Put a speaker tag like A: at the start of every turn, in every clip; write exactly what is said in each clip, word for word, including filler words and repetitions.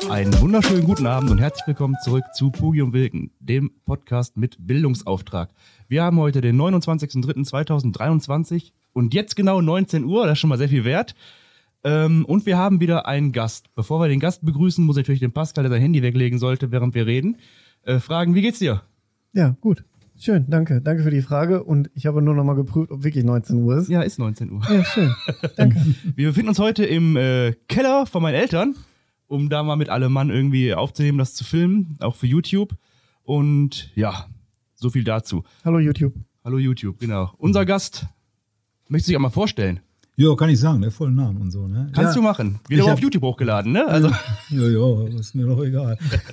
A: Einen wunderschönen guten Abend und herzlich willkommen zurück zu Pugi und Wilken, dem Podcast mit Bildungsauftrag. Wir haben heute den neunundzwanzigsten dritten zweitausenddreiundzwanzig und jetzt genau neunzehn Uhr, das ist schon mal sehr viel wert. Ähm, und wir haben wieder einen Gast. Bevor wir den Gast begrüßen, muss ich natürlich den Pascal, der sein Handy weglegen sollte, während wir reden, äh, fragen, wie geht's dir?
B: Ja, gut. Schön, danke. Danke für die Frage. Und ich habe nur noch mal geprüft, ob wirklich neunzehn Uhr ist.
A: Ja, ist neunzehn Uhr.
B: Ja, schön. Danke.
A: Wir befinden uns heute im äh, Keller von meinen Eltern, um da mal mit allem Mann irgendwie aufzunehmen, das zu filmen, auch für YouTube. Und ja, so viel dazu.
B: Hallo YouTube.
A: Hallo YouTube, genau. Unser Gast möchte sich auch mal vorstellen.
C: Ja, kann ich sagen, der vollen Namen und so, ne?
A: Kannst
C: ja,
A: du machen. Wieder
C: hab,
A: auf YouTube hochgeladen, ne? Also.
C: Ja, ja, ist mir doch egal.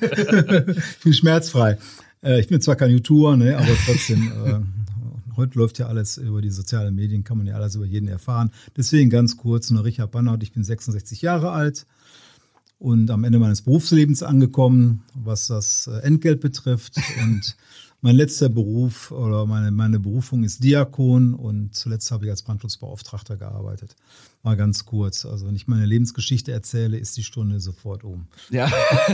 C: Ich bin schmerzfrei. Äh, ich bin zwar kein YouTuber, ne, aber trotzdem, äh, heute läuft ja alles über die sozialen Medien, kann man ja alles über jeden erfahren. Deswegen ganz kurz nur Richard Bannert, ich bin sechsundsechzig Jahre alt und am Ende meines Berufslebens angekommen, was das Entgelt betrifft. Und mein letzter Beruf oder meine, meine Berufung ist Diakon und zuletzt habe ich als Brandschutzbeauftragter gearbeitet. Mal ganz kurz. Also wenn ich meine Lebensgeschichte erzähle, ist die Stunde sofort um.
A: Ja,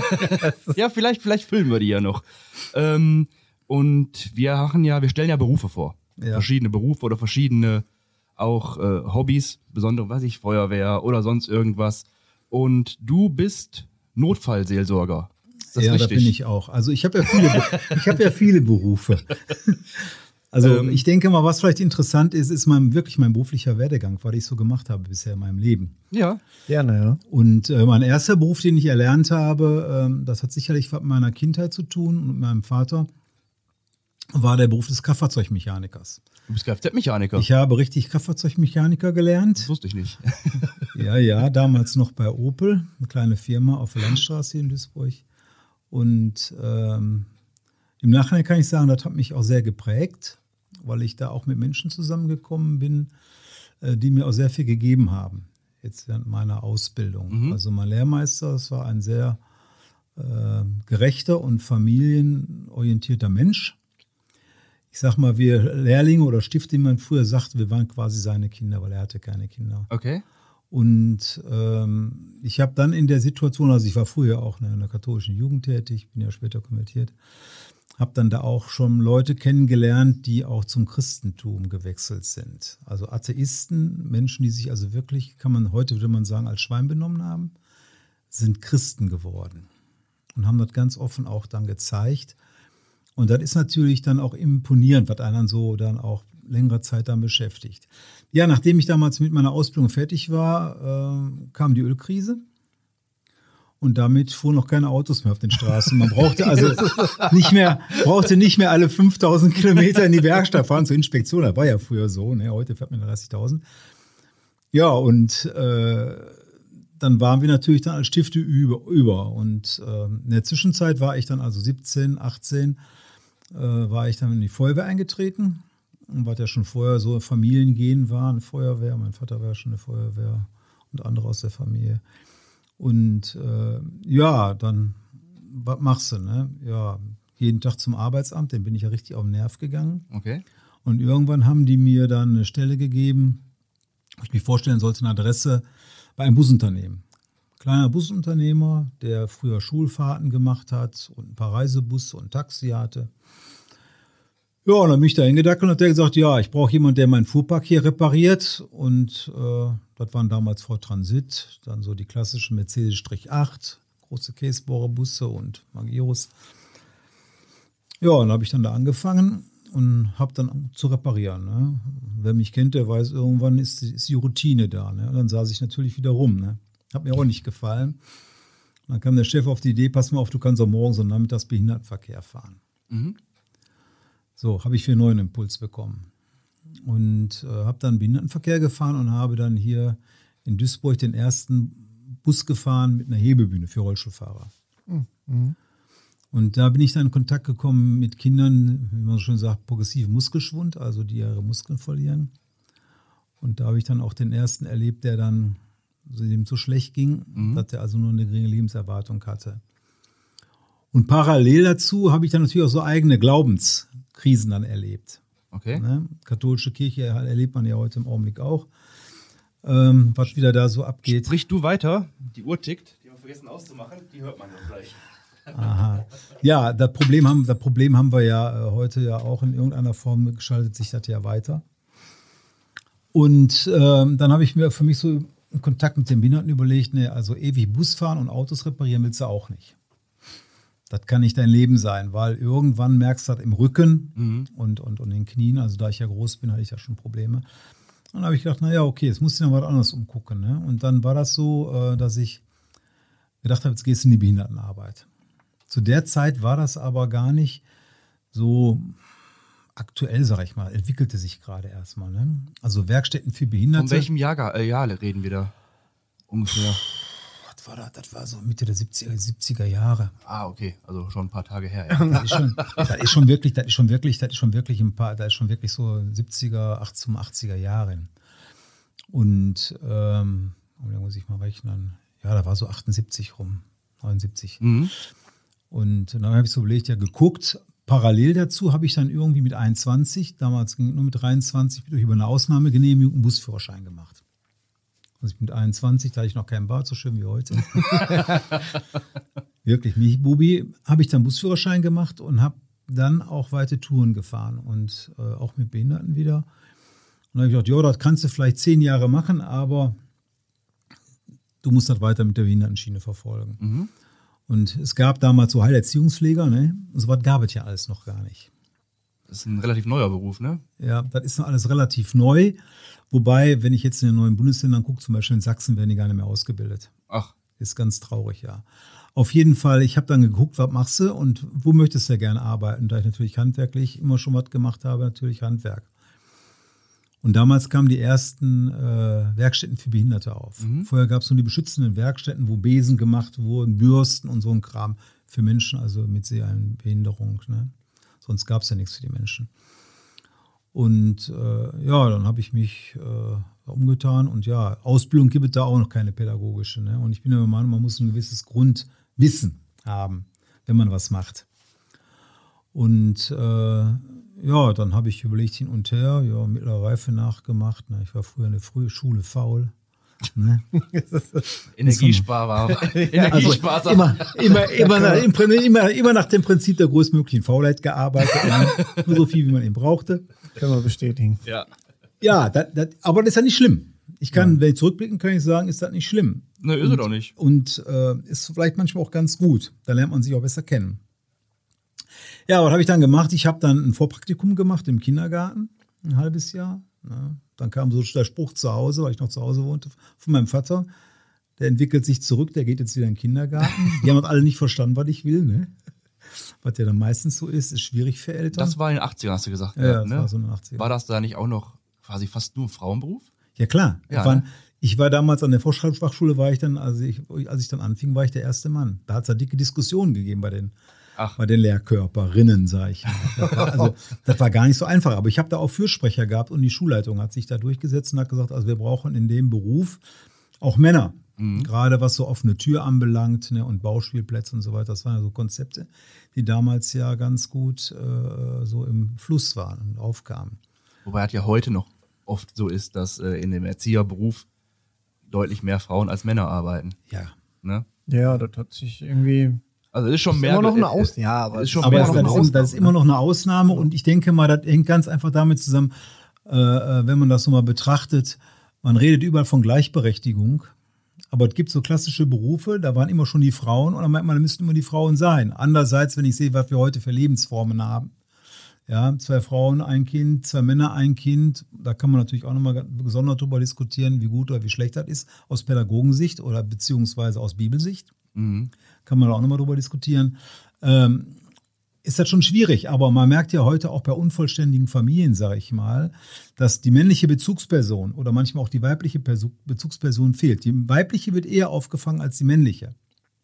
A: ja vielleicht, vielleicht filmen wir die ja noch. Ähm, und wir machen ja, wir stellen ja Berufe vor. Ja. Verschiedene Berufe oder verschiedene auch äh, Hobbys, besondere, weiß ich, Feuerwehr oder sonst irgendwas. Und du bist Notfallseelsorger. Das
C: ja,
A: richtig?
C: Da bin ich auch. Also ich habe ja viele, ich habe ja viele Berufe. Also ähm, ich denke mal, was vielleicht interessant ist, ist mein, wirklich mein beruflicher Werdegang, was ich so gemacht habe bisher in meinem Leben.
A: Ja,
B: gerne, ja.
C: Und äh, mein erster Beruf, den ich erlernt habe, ähm, das hat sicherlich mit meiner Kindheit zu tun und mit meinem Vater, war der Beruf des Kraftfahrzeugmechanikers.
A: Du bist Kfz-Mechaniker?
C: Ich habe richtig Kraftfahrzeugmechaniker gelernt.
A: Das wusste ich nicht.
C: Ja, ja, damals noch bei Opel, eine kleine Firma auf der Landstraße hier in Duisburg. Und ähm, im Nachhinein kann ich sagen, das hat mich auch sehr geprägt, weil ich da auch mit Menschen zusammengekommen bin, äh, die mir auch sehr viel gegeben haben, jetzt während meiner Ausbildung. Mhm. Also mein Lehrmeister, das war ein sehr äh, gerechter und familienorientierter Mensch. Ich sag mal, wir Lehrlinge oder Stifte, wie man früher sagte, wir waren quasi seine Kinder, weil er hatte keine Kinder.
A: Okay.
C: Und ähm, ich habe dann in der Situation, also ich war früher auch in der katholischen Jugend tätig, bin ja später konvertiert, habe dann da auch schon Leute kennengelernt, die auch zum Christentum gewechselt sind. Also Atheisten, Menschen, die sich also wirklich, kann man heute, würde man sagen, als Schwein benommen haben, sind Christen geworden. Und haben das ganz offen auch dann gezeigt. Und das ist natürlich dann auch imponierend, was einen so dann auch längere Zeit dann beschäftigt. Ja, nachdem ich damals mit meiner Ausbildung fertig war, äh, kam die Ölkrise. Und damit fuhren noch keine Autos mehr auf den Straßen. Man brauchte also nicht mehr, brauchte nicht mehr alle fünftausend Kilometer in die Werkstatt fahren zur Inspektion. Das war ja früher so, ne? Heute fährt man dreißigtausend. Ja, und äh, dann waren wir natürlich dann als Stifte über. über. Und äh, in der Zwischenzeit war ich dann also siebzehn, achtzehn, äh, war ich dann in die Feuerwehr eingetreten. Und was ja schon vorher so Familiengehen war, eine Feuerwehr. Mein Vater war ja schon eine Feuerwehr und andere aus der Familie. Und äh, ja, dann, was machst du, ne? Ja, jeden Tag zum Arbeitsamt, den bin ich ja richtig auf den Nerv gegangen.
A: Okay.
C: Und irgendwann haben die mir dann eine Stelle gegeben, wo ich mich vorstellen sollte, eine Adresse bei einem Busunternehmen. Kleiner Busunternehmer, der früher Schulfahrten gemacht hat und ein paar Reisebusse und Taxi hatte. Ja, und dann bin ich da hingedackelt und hat der gesagt, ja, ich brauche jemanden, der meinen Fuhrpark hier repariert. Und äh, das waren damals Ford Transit, dann so die klassischen Mercedes acht, große Käsebohrerbusse und Magirus. Ja, und dann habe ich dann da angefangen und habe dann zu reparieren. Ne? Wer mich kennt, der weiß, irgendwann ist, ist die Routine da. Ne? Und dann saß ich natürlich wieder rum. Ne? Hat mir auch nicht gefallen. Und dann kam der Chef auf die Idee, pass mal auf, du kannst auch morgens und nachmittags Behindertenverkehr fahren.
A: Mhm.
C: So, habe ich für einen neuen Impuls bekommen. Und äh, habe dann Behindertenverkehr gefahren und habe dann hier in Duisburg den ersten Bus gefahren mit einer Hebebühne für Rollstuhlfahrer.
B: Mhm.
C: Und da bin ich dann in Kontakt gekommen mit Kindern, wie man so schön sagt, progressiven Muskelschwund, also die ihre Muskeln verlieren. Und da habe ich dann auch den ersten erlebt, der dann dem so schlecht ging, mhm. dass er also nur eine geringe Lebenserwartung hatte. Und parallel dazu habe ich dann natürlich auch so eigene Glaubenskrisen dann erlebt.
A: Okay.
C: Ne? Katholische Kirche erlebt man ja heute im Augenblick auch, ähm, was wieder da so abgeht.
A: Sprich du weiter, die Uhr tickt. Die auf vergessen auszumachen, die hört man ja gleich.
C: Aha. Ja, das Problem haben, das Problem haben wir ja äh, heute ja auch in irgendeiner Form, gestaltet sich das ja weiter. Und ähm, dann habe ich mir für mich so in Kontakt mit den Behinderten überlegt, ne, also ewig Bus fahren und Autos reparieren willst du auch nicht. Das kann nicht dein Leben sein, weil irgendwann merkst du das im Rücken mhm. und, und, und den Knien. Also da ich ja groß bin, hatte ich ja schon Probleme. Und dann habe ich gedacht, naja, okay, jetzt musst du noch was anderes umgucken. Ne? Und dann war das so, äh, dass ich gedacht habe, jetzt gehst du in die Behindertenarbeit. Zu der Zeit war das aber gar nicht so aktuell, sag ich mal, entwickelte sich gerade erstmal. Ne? Also Werkstätten für Behinderte.
A: Von welchem Jahr, äh, Jahr reden wir da ungefähr?
C: Was war das? Das war so Mitte der siebziger Jahre.
A: Ah, okay, also schon ein paar Tage her. Ja.
C: Das, ist schon, das ist schon wirklich, das ist schon wirklich, das ist schon wirklich ein paar, das ist schon wirklich so siebziger, achtziger Jahre. Und ähm, da muss ich mal rechnen. Ja, da war so achtundsiebzig rum, neunundsiebzig. Mhm. Und dann habe ich so überlegt, ja, geguckt. Parallel dazu habe ich dann irgendwie mit einundzwanzig, damals ging es nur mit dreiundzwanzig, durch über eine Ausnahmegenehmigung einen Busführerschein gemacht. Also ich mit einundzwanzig, da hatte ich noch keinen Bart, so schön wie heute. Wirklich, mich, Bubi, habe ich dann Busführerschein gemacht und habe dann auch weite Touren gefahren und äh, auch mit Behinderten wieder. Und dann habe ich gedacht, ja, das kannst du vielleicht zehn Jahre machen, aber du musst das weiter mit der Behindertenschiene verfolgen. Mhm. Und es gab damals so Heilerziehungspfleger, ne? Und so was gab es ja alles noch gar nicht.
A: Das ist ein relativ neuer Beruf, ne?
C: Ja, das ist noch alles relativ neu. Wobei, wenn ich jetzt in den neuen Bundesländern gucke, zum Beispiel in Sachsen, werden die gar nicht mehr ausgebildet.
A: Ach.
C: Ist ganz traurig, ja. Auf jeden Fall, ich habe dann geguckt, was machst du und wo möchtest du ja gerne arbeiten? Da ich natürlich handwerklich immer schon was gemacht habe, natürlich Handwerk. Und damals kamen die ersten äh, Werkstätten für Behinderte auf. Mhm. Vorher gab es nur die beschützenden Werkstätten, wo Besen gemacht wurden, Bürsten und so ein Kram für Menschen, also mit Sehbehinderung. Ne? Sonst gab es ja nichts für die Menschen. Und äh, ja, dann habe ich mich äh, umgetan. Und ja, Ausbildung gibt es da auch noch keine pädagogische. Ne? Und ich bin der Meinung, man muss ein gewisses Grundwissen haben, wenn man was macht. Und äh, ja, dann habe ich überlegt hin und her, ja, mittlere Reife nachgemacht. Ne? Ich war früher in der frühen Schule faul. Ne?
A: Energiesparer.
C: Energiesparer. Also immer, immer, immer, nach, immer, immer nach dem Prinzip der größtmöglichen Faulheit gearbeitet. Nur so viel, wie man eben brauchte.
B: Können wir bestätigen.
A: Ja,
C: ja das, das, aber das ist ja nicht schlimm. Ich kann, ja. wenn ich zurückblicken, kann ich sagen, ist das nicht schlimm.
A: Ne, ist es doch nicht.
C: Und äh, ist vielleicht manchmal auch ganz gut. Da lernt man sich auch besser kennen. Ja, was habe ich dann gemacht? Ich habe dann ein Vorpraktikum gemacht im Kindergarten, ein halbes Jahr. Ja, dann kam so der Spruch zu Hause, weil ich noch zu Hause wohnte, von meinem Vater. Der entwickelt sich zurück, der geht jetzt wieder in den Kindergarten. Die haben das alle nicht verstanden, was ich will. Ne? Was ja dann meistens so ist, ist schwierig für Eltern.
A: Das war in den achtzigern, hast du gesagt.
C: Ja, ja, das ne? war so in den achtzigern.
A: War das da nicht auch noch quasi fast nur ein Frauenberuf?
C: Ja, klar.
A: Ja,
C: war,
A: ne?
C: Ich war damals an der Volksschulfachschule, war ich dann, also ich, als ich dann anfing, war ich der erste Mann. Da hat es ja dicke Diskussionen gegeben bei den Ach. Bei den Lehrkörperinnen, sage ich. Das war, also, das war gar nicht so einfach. Aber ich habe da auch Fürsprecher gehabt und die Schulleitung hat sich da durchgesetzt und hat gesagt, also wir brauchen in dem Beruf auch Männer. Mhm. Gerade was so offene Tür anbelangt, ne, und Bauspielplätze und so weiter. Das waren ja so Konzepte, die damals ja ganz gut äh, so im Fluss waren und aufkamen.
A: Wobei es ja heute noch oft so ist, dass äh, in dem Erzieherberuf deutlich mehr Frauen als Männer arbeiten.
C: Ja.
B: Ne? Ja, das hat sich irgendwie...
A: Also ist schon
B: ist
A: mehr.
B: Immer noch eine Ausnahme. Ja, aber,
C: ist schon aber das, das, ist, das ist immer noch eine Ausnahme. Und ich denke mal, das hängt ganz einfach damit zusammen, äh, wenn man das so mal betrachtet. Man redet überall von Gleichberechtigung. Aber es gibt so klassische Berufe, da waren immer schon die Frauen. Und dann meint man, da müssten immer die Frauen sein. Andererseits, wenn ich sehe, was wir heute für Lebensformen haben. Ja, zwei Frauen, ein Kind, zwei Männer, ein Kind. Da kann man natürlich auch nochmal gesondert drüber diskutieren, wie gut oder wie schlecht das ist. Aus Pädagogensicht oder beziehungsweise aus Bibelsicht. Mhm. Kann man auch nochmal drüber diskutieren. Ähm, ist das schon schwierig, aber man merkt ja heute auch bei unvollständigen Familien, sage ich mal, dass die männliche Bezugsperson oder manchmal auch die weibliche Bezugsperson fehlt. Die weibliche wird eher aufgefangen als die männliche.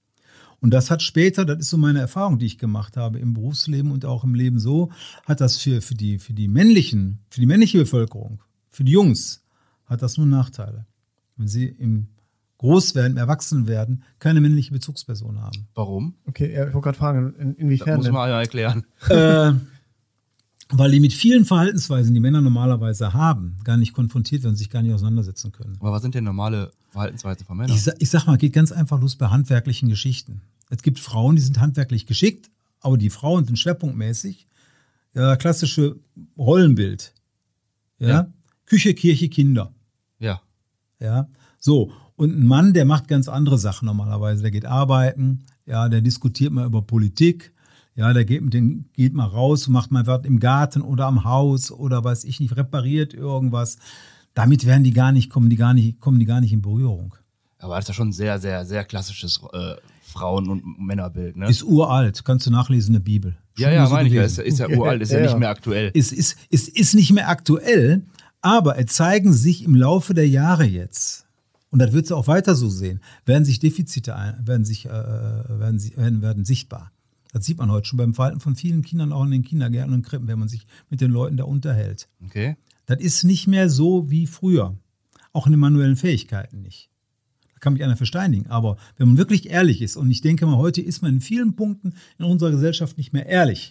C: Und das hat später, das ist so meine Erfahrung, die ich gemacht habe im Berufsleben und auch im Leben so, hat das für, für, die, für die männlichen, für die männliche Bevölkerung, für die Jungs, hat das nur Nachteile. Wenn sie im groß werden, erwachsen werden, keine männliche Bezugsperson haben.
A: Warum?
B: Okay, ich wollte gerade fragen, in, inwiefern
A: das muss man ja erklären.
C: Äh, weil die mit vielen Verhaltensweisen, die Männer normalerweise haben, gar nicht konfrontiert werden, sich gar nicht auseinandersetzen können.
A: Aber was sind denn normale Verhaltensweisen von Männern?
C: Ich, sa- ich sag mal, geht ganz einfach los bei handwerklichen Geschichten. Es gibt Frauen, die sind handwerklich geschickt, aber die Frauen sind schwerpunktmäßig ja, klassische Rollenbild. Ja?
A: Ja.
C: Küche, Kirche, Kinder.
A: Ja.
C: Ja, so. Und ein Mann, der macht ganz andere Sachen normalerweise. Der geht arbeiten, ja, der diskutiert mal über Politik, ja, der geht, mit den, geht mal raus und macht mal was im Garten oder am Haus oder weiß ich nicht, repariert irgendwas. Damit werden die gar nicht, kommen die gar nicht, kommen die gar nicht in Berührung.
A: Aber das ist ja schon ein sehr, sehr, sehr klassisches äh, Frauen- und Männerbild, ne?
C: Ist uralt, kannst du nachlesen in der Bibel.
A: ja,
C: Schon
A: ja,
C: mal so
A: meine ich ja.
C: gewesen.
A: Ist, ist ja uralt, ist ja,
B: Ja,
A: nicht
B: ja.
A: mehr aktuell.
C: Es ist, es ist nicht mehr aktuell, aber es zeigen sich im Laufe der Jahre jetzt, und das wird sie auch weiter so sehen, werden sich Defizite ein, werden, sich, äh, werden, sie- werden, werden sichtbar. Das sieht man heute schon beim Verhalten von vielen Kindern, auch in den Kindergärten und Krippen, wenn man sich mit den Leuten da unterhält.
A: Okay.
C: Das ist nicht mehr so wie früher. Auch in den manuellen Fähigkeiten nicht. Da kann mich einer versteindigen. Aber wenn man wirklich ehrlich ist, und ich denke mal, heute ist man in vielen Punkten in unserer Gesellschaft nicht mehr ehrlich.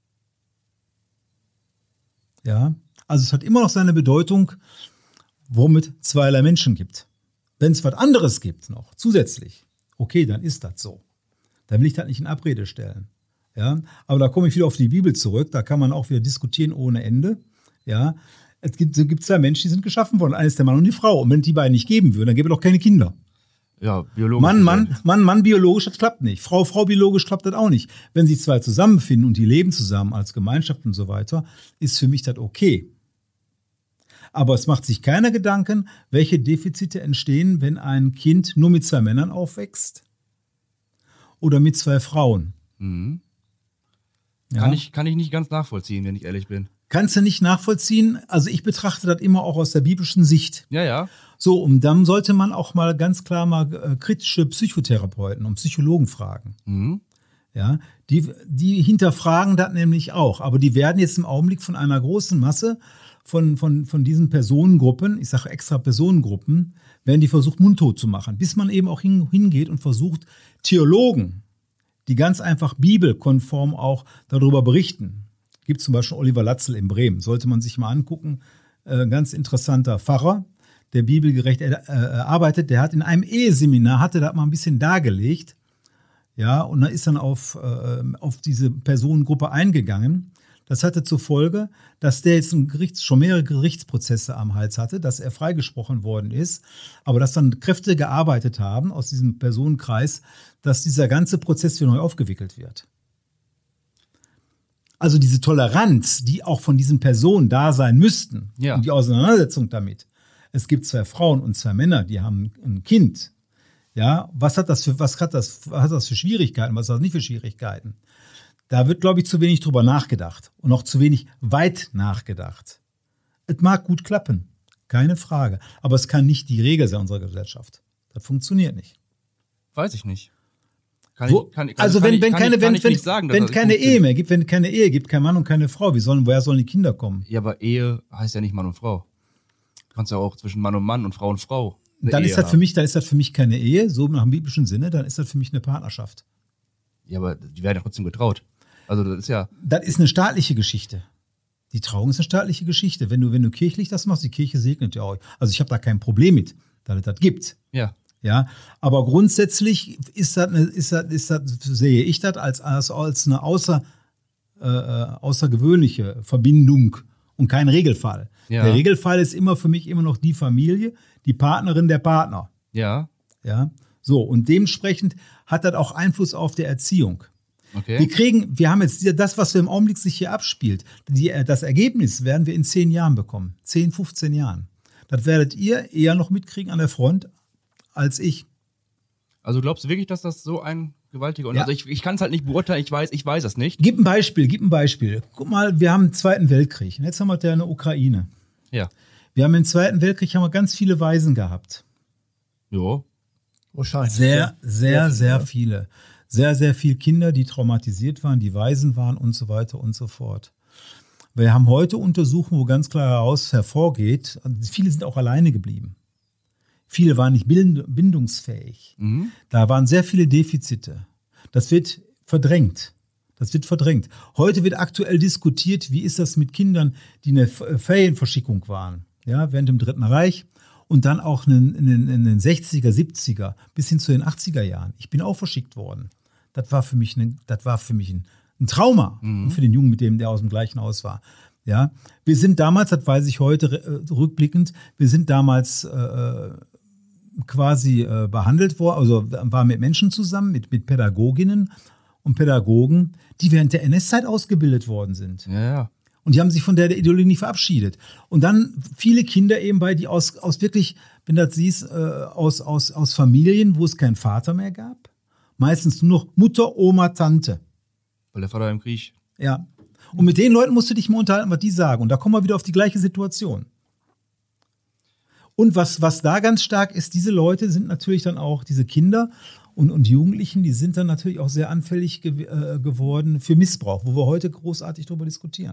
C: Ja, also es hat immer noch seine Bedeutung, worum es zweierlei Menschen gibt. Wenn es was anderes gibt noch, zusätzlich, okay, dann ist das so. Dann will ich das nicht in Abrede stellen. Ja, aber da komme ich wieder auf die Bibel zurück, da kann man auch wieder diskutieren ohne Ende. Ja, es gibt es gibt zwei Menschen, die sind geschaffen worden, eines der Mann und die Frau. Und wenn es die beiden nicht geben würden, dann gäbe es doch keine Kinder.
A: Ja, biologisch.
C: Mann, Mann,
A: gesehen.
C: Mann, Mann, biologisch, das klappt nicht. Frau, Frau, biologisch klappt das auch nicht. Wenn sich zwei zusammenfinden und die leben zusammen als Gemeinschaft und so weiter, ist für mich das okay. Aber es macht sich keiner Gedanken, welche Defizite entstehen, wenn ein Kind nur mit zwei Männern aufwächst oder mit zwei Frauen.
A: Mhm.
C: Ja?
A: Kann, ich, kann ich nicht ganz nachvollziehen, wenn ich ehrlich bin.
C: Kannst du nicht nachvollziehen? Also ich betrachte das immer auch aus der biblischen Sicht.
A: Ja, ja.
C: So, und dann sollte man auch mal ganz klar mal äh, kritische Psychotherapeuten und Psychologen fragen.
A: Mhm.
C: Ja, die, die hinterfragen das nämlich auch. Aber die werden jetzt im Augenblick von einer großen Masse von, von, von diesen Personengruppen, ich sage extra Personengruppen, werden die versucht, mundtot zu machen. Bis man eben auch hin, hingeht und versucht, Theologen, die ganz einfach bibelkonform auch darüber berichten. Gibt zum Beispiel Oliver Latzel in Bremen, sollte man sich mal angucken. Äh, ganz interessanter Pfarrer, der bibelgerecht äh, arbeitet. Der hat in einem Eheseminar, hatte das mal ein bisschen dargelegt. Ja, und da ist dann auf, äh, auf diese Personengruppe eingegangen. Das hatte zur Folge, dass der jetzt ein Gerichts, schon mehrere Gerichtsprozesse am Hals hatte, dass er freigesprochen worden ist, aber dass dann Kräfte gearbeitet haben aus diesem Personenkreis, dass dieser ganze Prozess wieder neu aufgewickelt wird. Also diese Toleranz, die auch von diesen Personen da sein müssten,
A: Ja.
C: und die Auseinandersetzung damit. Es gibt zwei Frauen und zwei Männer, die haben ein Kind. Ja, was hat das für, was hat das, was hat das für Schwierigkeiten, was hat das nicht für Schwierigkeiten? Da wird, glaube ich, zu wenig drüber nachgedacht und auch zu wenig weit nachgedacht. Es mag gut klappen, keine Frage, aber es kann nicht die Regel sein unserer Gesellschaft. Das funktioniert nicht.
A: Weiß ich nicht. Kann
C: Wo,
A: ich, kann, kann,
C: also
A: kann
C: wenn,
A: ich,
C: wenn
A: kann
C: keine,
A: ich, kann
C: wenn,
A: ich
C: wenn,
A: nicht sagen, dass
C: wenn
A: das
C: keine
A: funktioniert.
C: Ehe mehr gibt, wenn keine Ehe gibt, kein Mann und keine Frau, wie sollen, woher sollen die Kinder kommen?
A: Ja, aber Ehe heißt ja nicht Mann und Frau. Du kannst ja auch zwischen Mann und Mann und Frau und Frau eine
C: Dann
A: Ehe
C: ist das für
A: haben.
C: mich, dann ist das für mich keine Ehe, so nach dem biblischen Sinne, dann ist das für mich eine Partnerschaft.
A: Ja, aber die werden ja trotzdem getraut. Also das ist ja,
C: Das ist eine staatliche Geschichte. Die Trauung ist eine staatliche Geschichte. Wenn du, wenn du kirchlich das machst, die Kirche segnet ja auch. Also ich habe da kein Problem mit, dass es das gibt.
A: ja.
C: Ja, aber grundsätzlich ist das, eine, ist das, ist das, sehe ich das als, als, als eine außer, äh, außergewöhnliche Verbindung und kein Regelfall.
A: Ja.
C: Der Regelfall ist immer für mich immer noch die Familie, die Partnerin, der Partner.
A: Ja,
C: Ja, so, und dementsprechend hat das auch Einfluss auf die Erziehung.
A: okay.
C: Wir kriegen, wir haben jetzt das, was wir im Augenblick sich hier abspielt. Die, das Ergebnis werden wir in zehn Jahren bekommen. zehn, fünfzehn Jahren. Das werdet ihr eher noch mitkriegen an der Front als ich.
A: Also glaubst du wirklich, dass das so ein gewaltiger...
C: Ja.
A: Also ich, ich kann es halt nicht beurteilen, ich weiß, ich weiß es nicht.
C: Gib ein Beispiel, gib ein Beispiel. Guck mal, wir haben den Zweiten Weltkrieg. Und jetzt haben wir ja eine Ukraine.
A: Ja.
C: Wir haben im Zweiten Weltkrieg haben wir ganz viele Waisen gehabt.
A: Jo.
B: Wahrscheinlich.
C: Sehr, sehr, sehr
B: viele.
C: viele. Sehr, sehr viele Kinder, die traumatisiert waren, die Waisen waren und so weiter und so fort. Wir haben heute Untersuchungen, wo ganz klar heraus hervorgeht, viele sind auch alleine geblieben. Viele waren nicht bind- bindungsfähig.
A: Mhm.
C: Da waren sehr viele Defizite. Das wird verdrängt. Das wird verdrängt. Heute wird aktuell diskutiert, wie ist das mit Kindern, die eine Ferienverschickung waren, ja, während dem Dritten Reich und dann auch in den, in den sechziger, siebziger bis hin zu den achtziger Jahren. Ich bin auch verschickt worden. Das war für mich, eine, das war für mich ein, ein Trauma, mhm. für den Jungen, mit dem der aus dem gleichen Haus war. Ja, wir sind damals, das weiß ich heute äh, rückblickend, wir sind damals äh, quasi äh, behandelt worden, also waren mit Menschen zusammen, mit, mit Pädagoginnen und Pädagogen, die während der N S-Zeit ausgebildet worden sind.
A: Ja, ja.
C: Und die haben sich von der Ideologie nicht verabschiedet. Und dann viele Kinder eben bei, die aus, aus wirklich, wenn du das siehst, äh, aus, aus, aus Familien, wo es keinen Vater mehr gab. Meistens nur noch Mutter, Oma, Tante.
A: Weil der Vater im Krieg.
C: Ja. Und mit den Leuten musst du dich mal unterhalten, was die sagen. Und da kommen wir wieder auf die gleiche Situation. Und was, was da ganz stark ist, diese Leute sind natürlich dann auch, diese Kinder und, und Jugendlichen, die sind dann natürlich auch sehr anfällig ge äh, geworden für Missbrauch, wo wir heute großartig darüber diskutieren.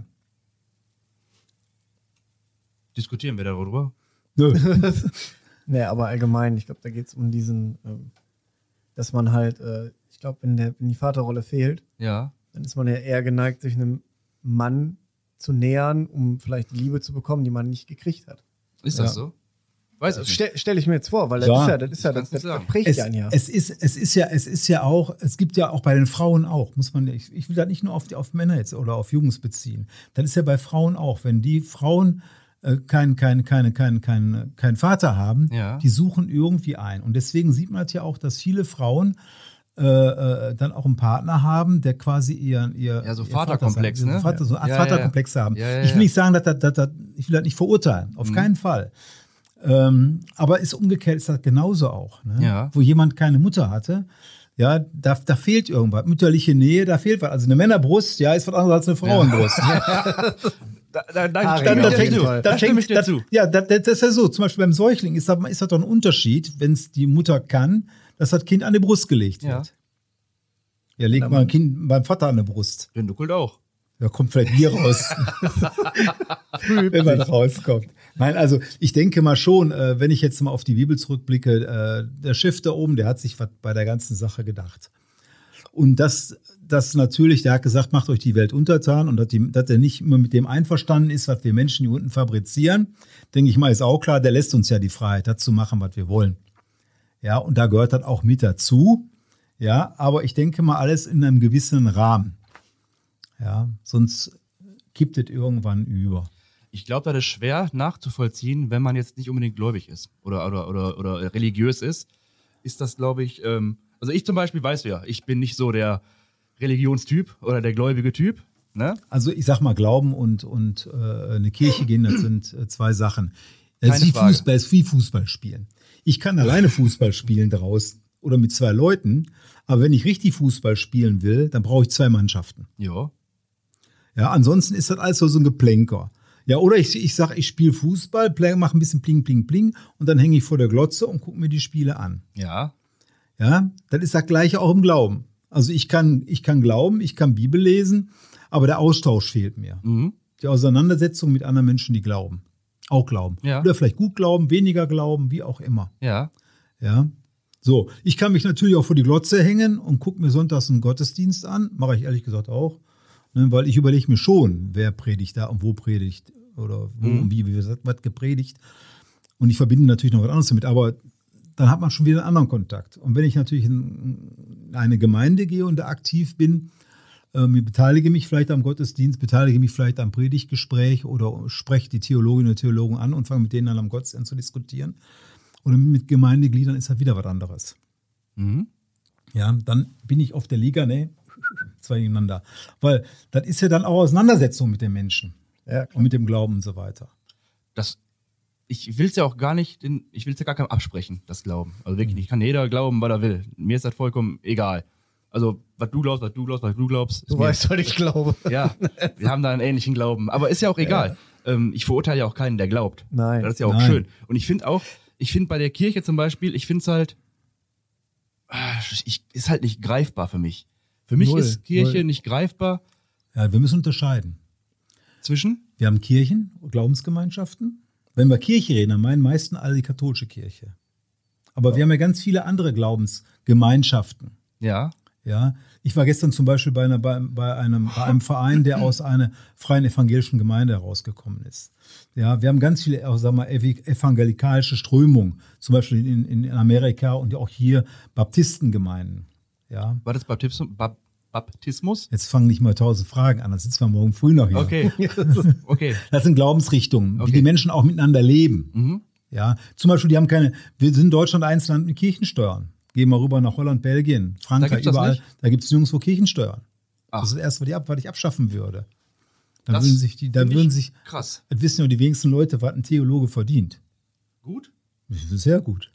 A: Diskutieren wir darüber?
C: Nö.
B: Nee, aber allgemein, ich glaube, da geht es um diesen, ähm, dass man halt, äh, ich glaube, wenn, wenn die Vaterrolle fehlt,
A: ja.
B: dann ist man ja eher geneigt, sich einem Mann zu nähern, um vielleicht die Liebe zu bekommen, die man nicht gekriegt hat.
A: Ist das
B: ja.
A: so? Weiß ich
B: Stell, stell ich mir jetzt vor, weil das
C: ja.
B: ist ja, das ist ja, das, das, das prägt
C: es,
B: ja ein Jahr.
C: Es ist, es ist ja, es ist ja auch, es gibt ja auch bei den Frauen auch, muss man, ich, ich will das nicht nur auf, die, auf Männer jetzt oder auf Jungs beziehen. Das ist ja bei Frauen auch, wenn die Frauen äh, keinen kein, kein, kein, kein, kein Vater haben,
A: ja.
C: die suchen irgendwie ein. Und deswegen sieht man halt ja auch, dass viele Frauen äh, äh, dann auch einen Partner haben, der quasi ihr, ihr
A: ja, so
C: ihr
A: Vaterkomplex,
C: Vater,
A: ne?
C: Vater, so ja, Vaterkomplex
A: ja, ja.
C: haben.
A: Ja, ja,
C: ich will
A: ja.
C: nicht sagen, dass, dass, dass, dass ich will das nicht verurteilen, auf mhm. keinen Fall. Ähm, aber ist umgekehrt ist das genauso auch, ne?
A: Ja.
C: Wo jemand keine Mutter hatte, ja, da, da fehlt irgendwas. Mütterliche Nähe, da fehlt was. Also eine Männerbrust, ja, ist was anderes als eine Frauenbrust.
A: Ja. da, da, da,
B: ah,
A: stimme
B: ja,
A: ich dir zu.
B: da
A: Da stimme ich dir zu.
C: Ja, das, das ist ja so. Zum Beispiel beim Säugling ist das, ist das doch ein Unterschied, wenn es die Mutter kann, dass das Kind an die Brust gelegt
A: Ja.
C: wird. Ja, legt mal ein Kind beim Vater an die Brust.
A: Den duckelt auch.
C: Da kommt vielleicht Bier raus, wenn man rauskommt. Nein, also ich denke mal schon, äh, wenn ich jetzt mal auf die Bibel zurückblicke, äh, der Chef da oben, der hat sich was bei der ganzen Sache gedacht. Und das, das natürlich, der hat gesagt, macht euch die Welt untertan und dass, die, dass er nicht immer mit dem einverstanden ist, was wir Menschen hier unten fabrizieren, denke ich mal, ist auch klar, der lässt uns ja die Freiheit, das zu machen, was wir wollen. Ja, und da gehört das auch mit dazu. Ja, aber ich denke mal, alles in einem gewissen Rahmen. Ja, sonst kippt es irgendwann über.
A: Ich glaube, das ist schwer nachzuvollziehen, wenn man jetzt nicht unbedingt gläubig ist oder, oder, oder, oder religiös ist. Ist das, glaube ich, ähm, also ich zum Beispiel, weißt du ja, ich bin nicht so der Religionstyp oder der gläubige Typ. Ne?
C: Also ich sag mal, Glauben und, und äh, eine Kirche gehen, das sind äh, zwei Sachen. Das
A: Keine
C: ist wie
A: Frage.
C: Fußball, das ist wie Fußball spielen. Ich kann alleine Fußball spielen draußen oder mit zwei Leuten, aber wenn ich richtig Fußball spielen will, dann brauche ich zwei Mannschaften.
A: Ja.
C: Ja, ansonsten ist das alles so ein Geplänker. Ja, oder ich, ich sage, ich spiele Fußball, mache ein bisschen Pling, Pling, Pling und dann hänge ich vor der Glotze und gucke mir die Spiele an.
A: Ja.
C: Ja, das ist das Gleiche auch im Glauben. Also ich kann, ich kann glauben, ich kann Bibel lesen, aber der Austausch fehlt mir.
A: Mhm.
C: Die Auseinandersetzung mit anderen Menschen, die glauben. Auch glauben.
A: Ja.
C: Oder vielleicht gut glauben, weniger glauben, wie auch immer.
A: Ja.
C: Ja. So, ich kann mich natürlich auch vor die Glotze hängen und gucke mir sonntags einen Gottesdienst an. Mache ich ehrlich gesagt auch. Ne, weil ich überlege mir schon, wer predigt da und wo predigt. Oder wo
A: Mhm.
C: und wie, wie wird was gepredigt. Und ich verbinde natürlich noch was anderes damit. Aber dann hat man schon wieder einen anderen Kontakt. Und wenn ich natürlich in eine Gemeinde gehe und da aktiv bin, ähm, ich beteilige mich vielleicht am Gottesdienst, beteilige mich vielleicht am Predigtgespräch oder spreche die Theologinnen und Theologen an und fange mit denen dann am Gottesdienst an zu diskutieren. Oder mit Gemeindegliedern ist halt wieder was anderes.
A: Mhm.
C: Ja, dann bin ich auf der Liga, ne, zwei gegeneinander. Weil das ist ja dann auch Auseinandersetzung mit den Menschen
B: Ja,
C: und mit dem Glauben und so weiter.
A: Das, ich will es ja auch gar nicht, in, ich will es ja gar keinem absprechen, das Glauben. Also wirklich nicht. Kann jeder glauben, was er will. Mir ist das vollkommen egal. Also, was du glaubst, was du glaubst, was du glaubst. ist
B: du
A: mir-
B: weißt, was ich glaube.
A: Ja, wir haben da einen ähnlichen Glauben. Aber ist ja auch egal. Ähm, ich verurteile ja auch keinen, der glaubt.
B: Nein.
A: Das ist ja auch
C: Nein.
A: schön. Und ich finde auch, ich finde bei der Kirche zum Beispiel, ich finde es halt, ah, ich, ist halt nicht greifbar für mich. Für mich
B: Null,
A: ist Kirche
B: null.
A: nicht greifbar
C: Ja, wir müssen unterscheiden.
A: zwischen,
C: Wir haben Kirchen, Glaubensgemeinschaften. Wenn wir Kirche reden, dann meinen meisten alle die katholische Kirche. Aber wir haben ja ganz viele andere Glaubensgemeinschaften.
A: ja,
C: Ja, ich war gestern zum Beispiel bei, einer, bei, bei, einem, bei einem Verein, der aus einer freien evangelischen Gemeinde herausgekommen ist. Ja, wir haben ganz viele, auch, sagen wir, evangelikalische Strömungen, zum Beispiel in, in Amerika und auch hier Baptistengemeinden. Ja.
A: War das Baptismus? Bap Baptismus?
C: Jetzt fangen nicht mal tausend Fragen an, dann sitzen wir morgen früh noch hier.
A: Okay. okay.
C: Das sind Glaubensrichtungen,
A: Okay.
C: wie die Menschen auch miteinander leben.
A: Mhm.
C: Ja, zum Beispiel, die haben keine, wir sind in Deutschland eins Land mit Kirchensteuern. Gehen wir rüber nach Holland, Belgien, Frankreich,
A: gibt's das
C: überall.
A: nicht?
C: Da gibt es nirgendwo Kirchensteuern.
A: Ach.
C: Das ist das Erste, was ich, ab, was ich abschaffen würde. Dann
A: Das
C: würden sich die, dann
A: find
C: würden
A: ich
C: sich,
A: krass.
C: das wissen ja die wenigsten Leute, was ein Theologe verdient.
A: Gut?
C: Sehr gut.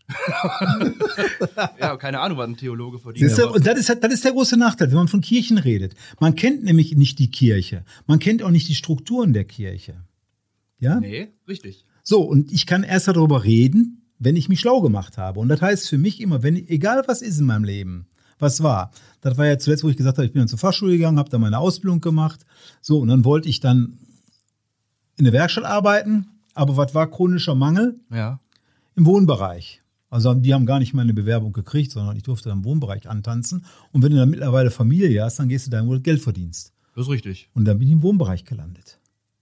A: Ja, keine Ahnung, was ein Theologe verdient.
C: Siehst du?
A: aber-
C: Und das ist, halt- das ist der große Nachteil, wenn man von Kirchen redet. Man kennt nämlich nicht die Kirche. Man kennt auch nicht die Strukturen der Kirche. Ja?
A: Nee, richtig.
C: So, und ich kann erst darüber reden, wenn ich mich schlau gemacht habe. Und das heißt für mich immer, wenn, egal was ist in meinem Leben, was war. Das war ja zuletzt, wo ich gesagt habe, ich bin dann zur Fachschule gegangen, habe da meine Ausbildung gemacht. So, und dann wollte ich dann in der Werkstatt arbeiten. Aber was war chronischer Mangel?
A: Ja.
C: Im Wohnbereich. Also die haben gar nicht meine Bewerbung gekriegt, sondern ich durfte im Wohnbereich antanzen. Und wenn du dann mittlerweile Familie hast, dann gehst du dahin, wo du Geld verdienst.
A: Das ist richtig.
C: Und dann bin ich im Wohnbereich gelandet.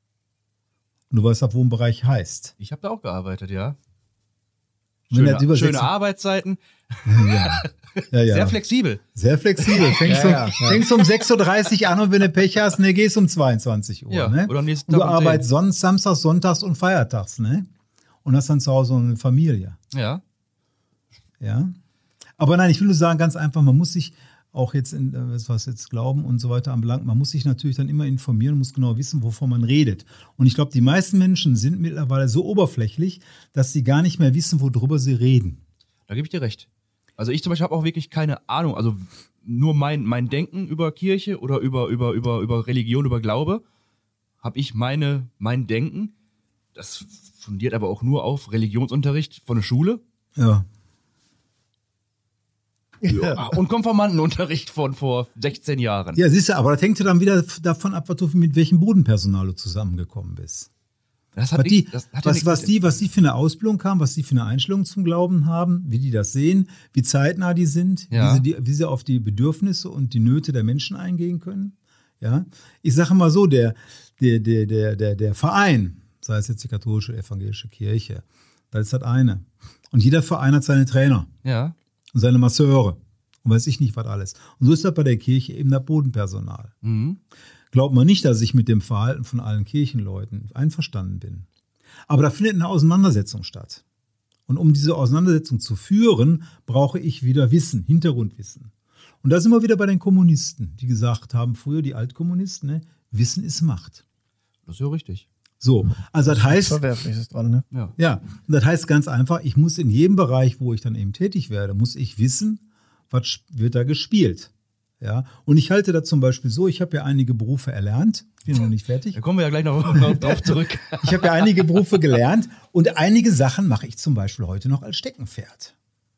C: Und du weißt, was Wohnbereich heißt.
A: Ich habe da auch gearbeitet, ja.
C: Wenn
A: Schöne,
C: das übersetzt-
A: schöne Arbeitszeiten,
C: Ja, ja. ja.
A: sehr flexibel.
C: Sehr flexibel. Fängst,
B: Ja,
C: um,
B: ja, ja.
C: fängst um sechs Uhr dreißig an und wenn du Pech hast, ne, gehst um zweiundzwanzig Uhr.
A: Ja,
C: Ne?
A: oder am nächsten
C: und du
A: Tag um
C: arbeitest sonst Samstags, Sonntags und Feiertags. Ne? Und hast dann zu Hause eine Familie.
A: Ja.
C: Ja. Aber nein, ich will nur sagen, ganz einfach, man muss sich auch jetzt, in, äh, was jetzt Glauben und so weiter anbelangt, man muss sich natürlich dann immer informieren, muss genau wissen, wovon man redet. Und ich glaube, die meisten Menschen sind mittlerweile so oberflächlich, dass sie gar nicht mehr wissen, worüber sie reden.
A: Da gebe ich dir recht. Also ich zum Beispiel habe auch wirklich keine Ahnung. Also nur mein, mein Denken über Kirche oder über, über, über, über Religion, über Glaube, habe ich meine, mein Denken. Das fundiert aber auch nur auf Religionsunterricht von der Schule.
C: Ja.
A: Ja. Und Konformantenunterricht von vor sechzehn Jahren.
C: Ja, siehst du, aber das hängt ja dann wieder davon ab, was du, mit welchem Bodenpersonal du zusammengekommen bist.
A: Das hat
C: Was die,
A: nichts- das hat ja
C: was,
A: nichts
C: was,
A: mit-
C: die, was die für eine Ausbildung haben, was die für eine Einstellung zum Glauben haben, wie die das sehen, wie zeitnah die sind,
A: Ja.
C: wie, sie die, wie sie auf die Bedürfnisse und die Nöte der Menschen eingehen können. Ja? Ich sage mal so, der, der, der, der, der, der Verein, sei es jetzt die katholische oder evangelische Kirche, das ist das eine. Und jeder Verein hat seine Trainer
A: Ja.
C: und seine Masseure und weiß ich nicht, was alles. Und so ist das bei der Kirche eben das Bodenpersonal.
A: Mhm.
C: Glaubt man nicht, dass ich mit dem Verhalten von allen Kirchenleuten einverstanden bin. Aber da findet eine Auseinandersetzung statt. Und um diese Auseinandersetzung zu führen, brauche ich wieder Wissen, Hintergrundwissen. Und da sind wir wieder bei den Kommunisten, die gesagt haben, früher die Altkommunisten, ne, Wissen ist Macht.
A: Das ist ja richtig.
C: So, also das heißt,
B: Verwerfliches dran, ne?
A: Ja.
C: ja, und das heißt ganz einfach, ich muss in jedem Bereich, wo ich dann eben tätig werde, muss ich wissen, was wird da gespielt. Ja, und ich halte da zum Beispiel so, ich habe ja einige Berufe erlernt, bin noch nicht fertig.
A: Da kommen wir ja gleich noch, noch drauf zurück.
C: Ich habe ja einige Berufe gelernt und einige Sachen mache ich zum Beispiel heute noch als Steckenpferd.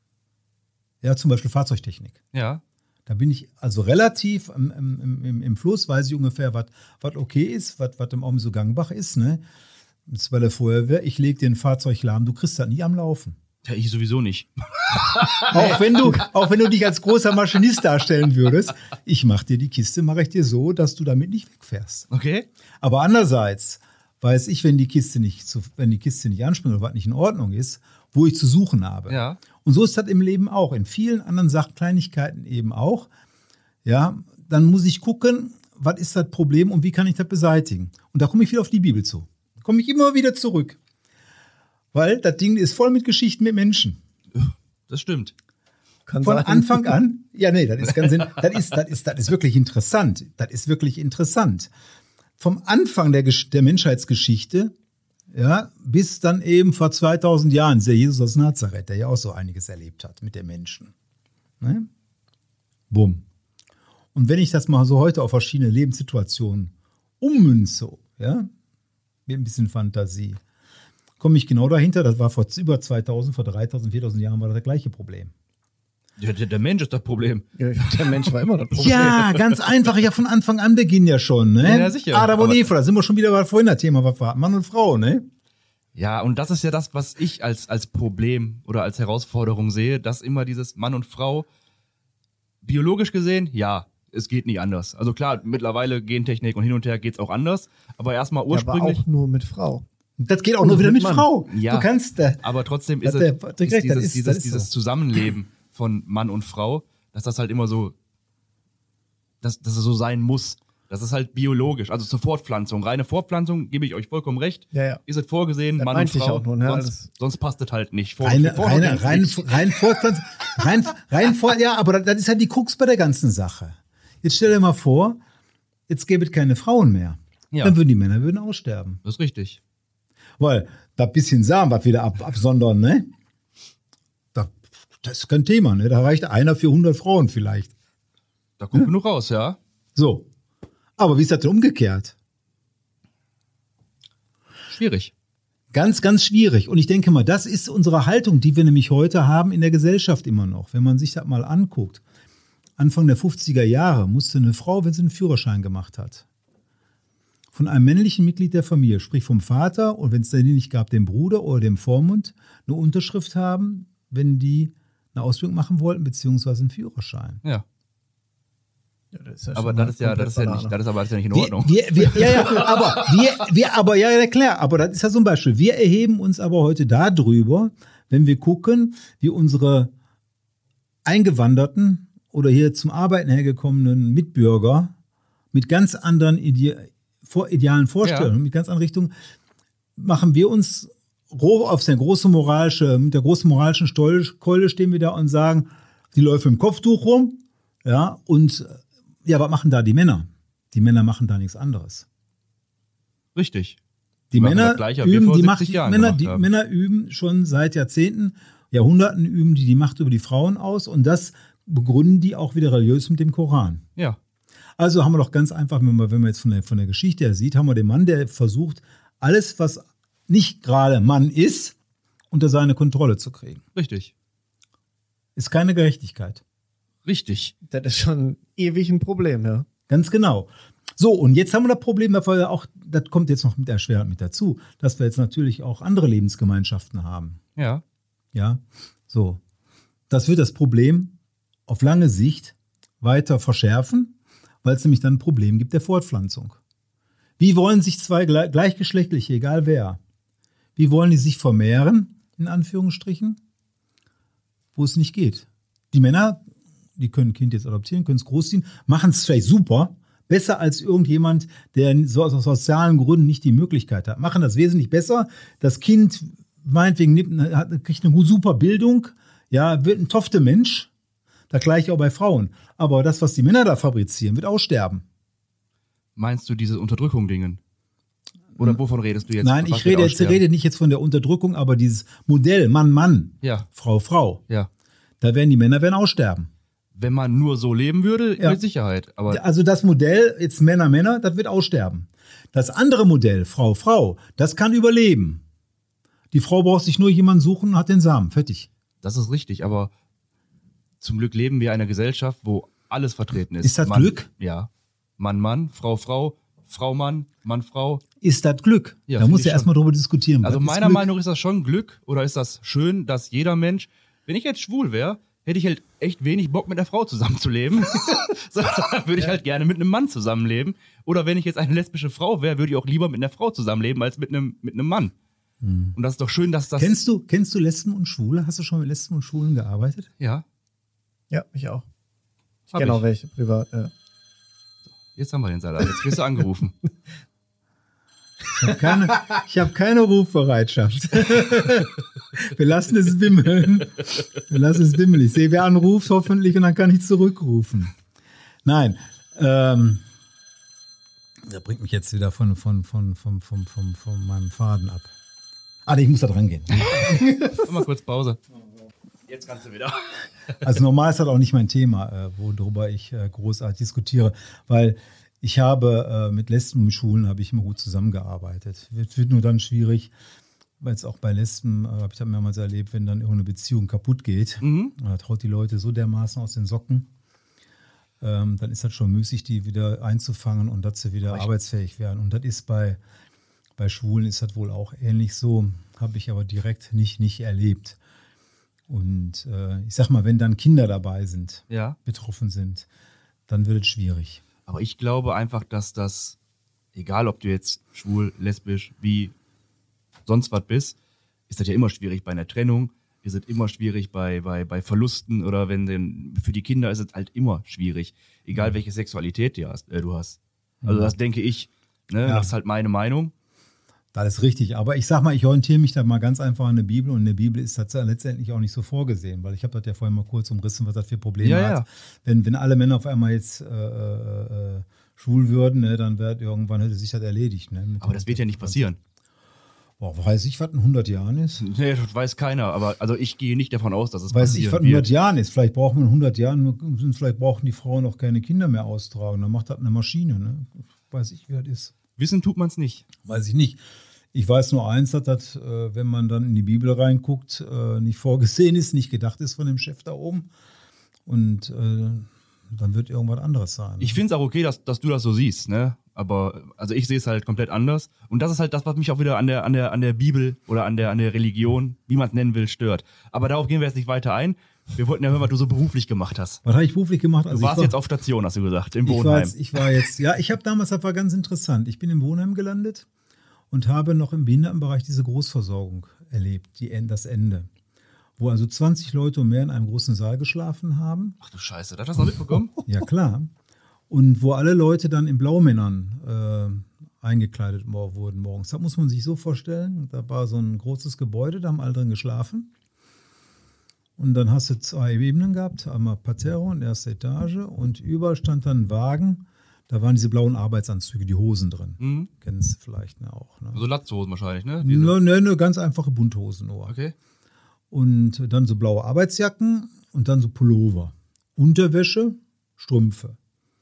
C: Ja, zum Beispiel Fahrzeugtechnik.
A: Ja.
C: Da bin ich also relativ im, im, im, im Fluss, weiß ich ungefähr, was okay ist, was im Augenblick so gangbach ist. Ne? Das ist bei der Feuerwehr, ich lege dir ein Fahrzeug lahm, du kriegst das nie am Laufen.
A: Ja, ich sowieso nicht.
C: Auch wenn du, auch wenn du dich als großer Maschinist darstellen würdest, ich mache dir die Kiste, mache ich dir so, dass du damit nicht wegfährst.
A: Okay.
C: Aber andererseits weiß ich, wenn die Kiste nicht, zu, wenn die Kiste nicht anspringt oder was nicht in Ordnung ist, wo ich zu suchen habe.
A: Ja.
C: Und so ist das im Leben auch. In vielen anderen Sachen, Kleinigkeiten eben auch. Ja, dann muss ich gucken, was ist das Problem und wie kann ich das beseitigen. Und da komme ich wieder auf die Bibel zu. Da komme ich immer wieder zurück. Weil das Ding ist voll mit Geschichten mit Menschen.
A: Das stimmt.
B: Kann
C: Von
B: sein.
C: Anfang an. Ja, nee, das ist ganz, das ist, das ist, das ist wirklich interessant. Das ist wirklich interessant. Vom Anfang der, Gesch- der Menschheitsgeschichte, ja, bis dann eben vor zweitausend Jahren, dieser Jesus aus Nazareth, der ja auch so einiges erlebt hat mit den Menschen. Ne? Bumm. Und wenn ich das mal so heute auf verschiedene Lebenssituationen ummünze, ja, mit ein bisschen Fantasie, komme ich genau dahinter, das war vor über zweitausend, vor dreitausend, viertausend Jahren war das das gleiche Problem.
A: Ja, der, der Mensch ist das Problem.
B: Ja, der Mensch war immer das Problem.
C: Ja, ganz einfach, ja von Anfang an Beginn ja schon, ne?
A: Ja, ja, sicher.
C: Adam und
A: Aber-
C: Eva, da sind wir schon wieder bei vorhin das Thema, was war Mann und Frau, ne?
A: Ja, und das ist ja das, was ich als, als Problem oder als Herausforderung sehe, dass immer dieses Mann und Frau biologisch gesehen, ja, es geht nicht anders. Also klar, mittlerweile Gentechnik und hin und her geht's auch anders, aber erstmal ursprünglich...
B: Ja, aber auch nur mit Frau.
C: Das geht auch nur wieder mit
B: Mann.
C: Frau.
A: Ja,
C: Du kannst... Äh,
A: aber trotzdem ist,
C: hat
A: es,
C: der Patrick
A: ist
C: recht, das
A: dieses,
C: ist-
A: dieses,
C: das ist
A: dieses
C: so.
A: Zusammenleben von Mann und Frau, dass das halt immer so, dass, dass es so sein muss. Das ist halt biologisch, also zur Fortpflanzung. Reine Fortpflanzung, gebe ich euch vollkommen recht.
B: Ja, ja.
A: Ist es vorgesehen,
B: Das
A: Mann und
B: meinte ich
A: Frau,
B: auch nur, ne?
A: sonst,
B: Alles-
A: sonst passt es halt nicht. Vor,
C: reine,
A: vor-
C: reine,
A: vor-
C: rein, rein Fortpflanzung, rein, rein vor, ja, aber das ist halt die Krux bei der ganzen Sache. Jetzt stell dir mal vor, jetzt gäbe es keine Frauen mehr.
A: Ja.
C: Dann würden die Männer würden aussterben.
A: Das ist richtig.
C: Weil da bisschen Samen, was wir da ab, absondern, ne? Da, das ist kein Thema, ne? Da reicht einer für hundert Frauen vielleicht.
A: Da kommt genug raus, ja.
C: So. Aber wie ist das denn umgekehrt?
A: Schwierig.
C: Ganz, ganz schwierig. Und ich denke mal, das ist unsere Haltung, die wir nämlich heute haben in der Gesellschaft immer noch. Wenn man sich das mal anguckt. Anfang der fünfziger Jahre musste eine Frau, wenn sie einen Führerschein gemacht hat, von einem männlichen Mitglied der Familie, sprich vom Vater und wenn es den nicht gab, dem Bruder oder dem Vormund, eine Unterschrift haben, wenn die eine Ausbildung machen wollten, beziehungsweise einen Führerschein.
A: Ja.
B: Ja, das ist ja
A: Aber
B: schon
A: das
B: mal
A: ist ja,
B: komplett
A: das ist ja
B: Banane.
A: nicht, das ist aber das ist ja nicht in
C: Wir,
A: Ordnung.
C: wir, wir, ja, ja, aber wir, wir, aber ja, ja, klar, aber das ist ja so ein Beispiel. Wir erheben uns aber heute darüber, wenn wir gucken, wie unsere Eingewanderten oder hier zum Arbeiten hergekommenen Mitbürger mit ganz anderen Ide vor, idealen Vorstellungen,
A: Ja.
C: mit ganz anderen Richtungen, machen wir uns roh auf der großen moralische, mit der großen moralischen Stol- Keule stehen wir da und sagen, die läuft im Kopftuch rum, ja, und ja, was machen da die Männer? Die Männer machen da nichts anderes.
A: Richtig.
C: Die
A: machen
C: Männer
A: das Gleiche, was wir
C: üben
A: vor
C: die Macht,
A: siebzig
C: die
A: Jahren
C: Männer,
A: gemacht
C: die
A: haben.
C: Männer üben schon seit Jahrzehnten, Jahrhunderten üben die die Macht über die Frauen aus und das begründen die auch wieder religiös mit dem Koran.
A: Ja.
C: Also haben wir doch ganz einfach, wenn man, wenn man jetzt von der, von der Geschichte her sieht, haben wir den Mann, der versucht, alles, was nicht gerade Mann ist, unter seine Kontrolle zu kriegen.
A: Richtig.
C: Ist keine Gerechtigkeit.
A: Richtig.
B: Das ist schon ewig ein Problem, ja.
C: Ganz genau. So, und jetzt haben wir das Problem, dass wir auch, das kommt jetzt noch mit erschwerend mit dazu, dass wir jetzt natürlich auch andere Lebensgemeinschaften haben.
A: Ja.
C: Ja, so. Das wird das Problem auf lange Sicht weiter verschärfen, weil es nämlich dann ein Problem gibt der Fortpflanzung. Wie wollen sich zwei gle- gleichgeschlechtliche, egal wer, wie wollen die sich vermehren, in Anführungsstrichen, wo es nicht geht? Die Männer, die können ein Kind jetzt adoptieren, können es großziehen, machen es vielleicht super, besser als irgendjemand, der so aus sozialen Gründen nicht die Möglichkeit hat. Machen das wesentlich besser. Das Kind meinetwegen nimmt, hat, kriegt eine super Bildung, ja, wird ein tofter Mensch. Das gleiche auch bei Frauen. Aber das, was die Männer da fabrizieren, wird aussterben.
A: Meinst du diese Unterdrückung-Dingen? Oder wovon redest du jetzt?
C: Nein,
A: Was
C: ich
A: wird
C: rede jetzt
A: aussterben?
C: rede nicht jetzt von der Unterdrückung, aber dieses Modell Mann-Mann,
A: Ja.
C: Frau-Frau,
A: Ja.
C: da werden die Männer werden aussterben.
A: Wenn man nur so leben würde,
C: Ja.
A: mit Sicherheit. Aber
C: Also das Modell, jetzt Männer-Männer, das wird aussterben. Das andere Modell, Frau-Frau, das kann überleben. Die Frau braucht sich nur jemanden suchen und hat den Samen. Fertig.
A: das ist richtig. Aber zum Glück leben wir in einer Gesellschaft, wo alles vertreten ist.
C: Ist das
A: Mann,
C: Glück?
A: Ja. Mann, Mann, Frau, Frau, Frau, Mann, Mann, Frau.
C: Ist das Glück?
A: Ja,
C: da
A: finde
C: muss
A: ich
C: ja
A: schon.
C: erstmal drüber diskutieren.
A: Also
C: Was ist
A: meiner
C: Glück?
A: Meinung nach ist das schon Glück oder ist das schön, dass jeder Mensch, wenn ich jetzt schwul wäre, hätte ich halt echt wenig Bock mit einer Frau zusammenzuleben. So, dann würde ich halt gerne mit einem Mann zusammenleben. Oder wenn ich jetzt eine lesbische Frau wäre, würde ich auch lieber mit einer Frau zusammenleben als mit einem, mit einem Mann.
C: Hm.
A: Und das ist doch schön, dass das...
C: Kennst du, kennst du Lesben und Schwule? Hast du schon mit Lesben und Schwulen gearbeitet?
A: Ja,
B: Ja, ich auch. Ich
A: Hab
B: kenne
A: ich.
B: auch welche privat, ja.
A: jetzt haben wir den Salat. Jetzt wirst du angerufen.
C: Ich habe keine, ich hab keine Rufbereitschaft. Wir lassen es wimmeln. Wir lassen es wimmeln. Ich sehe, wer anruft, hoffentlich, und dann kann ich zurückrufen. Nein. Ähm, der bringt mich jetzt wieder von, von, von, von, von, von, von meinem Faden ab. Ah, ich muss da dran gehen.
A: Mach mal kurz Pause. Jetzt kannst du wieder.
C: Also normal ist das auch nicht mein Thema, äh, worüber ich äh, großartig diskutiere, weil ich habe äh, mit Lesben und Schulen habe ich immer gut zusammengearbeitet. Wird, wird nur dann schwierig, weil es auch bei Lesben, äh, habe ich das mehrmals erlebt, wenn dann irgendeine Beziehung kaputt geht,
A: Mhm.
C: äh, traut die Leute so dermaßen aus den Socken, ähm, dann ist das schon müßig, die wieder einzufangen und dass sie wieder arbeitsfähig werden. Und das ist bei, bei Schwulen ist das wohl auch ähnlich so, habe ich aber direkt nicht, nicht erlebt. Und äh, ich sag mal, wenn dann Kinder dabei sind,
A: Ja.
C: betroffen sind, dann wird es schwierig.
A: Aber ich glaube einfach, dass das, egal ob du jetzt schwul, lesbisch, wie sonst was bist, ist das ja immer schwierig bei einer Trennung, ist es immer schwierig bei, bei, bei Verlusten oder wenn denn, für die Kinder ist es halt immer schwierig, egal welche Sexualität du hast. Äh, du hast. Also das denke ich, ne?
C: Ja.
A: Das ist halt meine Meinung.
C: Das ist richtig, aber ich sag mal, ich orientiere mich da mal ganz einfach an der Bibel und in der Bibel ist das ja letztendlich auch nicht so vorgesehen, weil ich habe das ja vorhin mal kurz umrissen, was das für Probleme
A: Ja,
C: hat.
A: ja.
C: Wenn, wenn alle Männer auf einmal jetzt äh, äh, äh, schwul würden, ne, dann wird irgendwann hätte sich das erledigt. Ne, mit
A: Aber
C: dem-
A: das wird ja nicht passieren.
C: Boah, weiß ich, was in hundert Jahren ist?
A: Nee, das weiß keiner, aber also ich gehe nicht davon aus, dass es
C: Weiß ich,
A: passieren
C: was in hundert
A: wird.
C: Jahren ist. Vielleicht brauchen wir in hundert Jahren, nur- vielleicht brauchen die Frauen auch keine Kinder mehr austragen. Dann macht das eine Maschine. Ne? Weiß ich, wie das ist.
A: Wissen tut man es nicht.
C: Weiß ich nicht. Ich weiß nur eins, dass das, äh, wenn man dann in die Bibel reinguckt, äh, nicht vorgesehen ist, nicht gedacht ist von dem Chef da oben. Und äh, dann wird irgendwas anderes sein.
A: Ich finde es auch okay, dass, dass du das so siehst, ne? Aber also ich sehe es halt komplett anders. Und das ist halt das, was mich auch wieder an der, an der, an der Bibel oder an der, an der Religion, wie man es nennen will, stört. Aber darauf gehen wir jetzt nicht weiter ein. Wir wollten ja hören, was du so beruflich gemacht hast.
C: Was habe ich beruflich gemacht?
A: Du
C: Also
A: warst
C: ich war,
A: jetzt auf Station, hast du gesagt, im
C: ich war
A: Wohnheim.
C: jetzt, ich war jetzt, ja, ich habe damals, das war ganz interessant. Ich bin im Wohnheim gelandet und habe noch im Behindertenbereich diese Großversorgung erlebt, die, En- das Ende. Wo also zwanzig Leute und mehr in einem großen Saal geschlafen haben.
A: Ach du Scheiße, das hast du noch mitbekommen?
C: Ja, klar. Und wo alle Leute dann in Blaumännern äh, eingekleidet mor- wurden morgens. Das muss man sich so vorstellen. Da war so ein großes Gebäude, da haben alle drin geschlafen. Und dann hast du zwei Ebenen gehabt, einmal Parterre und erste Etage. Und überall stand dann ein Wagen. Da waren diese blauen Arbeitsanzüge, die Hosen drin.
A: Mhm.
C: Kennst du vielleicht ne, auch. Ne?
A: So Latzhosen wahrscheinlich, ne? Diese-
C: Ne, ne, ne, ganz einfache Bunthosen nur.
A: Okay.
C: Und dann so blaue Arbeitsjacken und dann so Pullover. Unterwäsche, Strümpfe.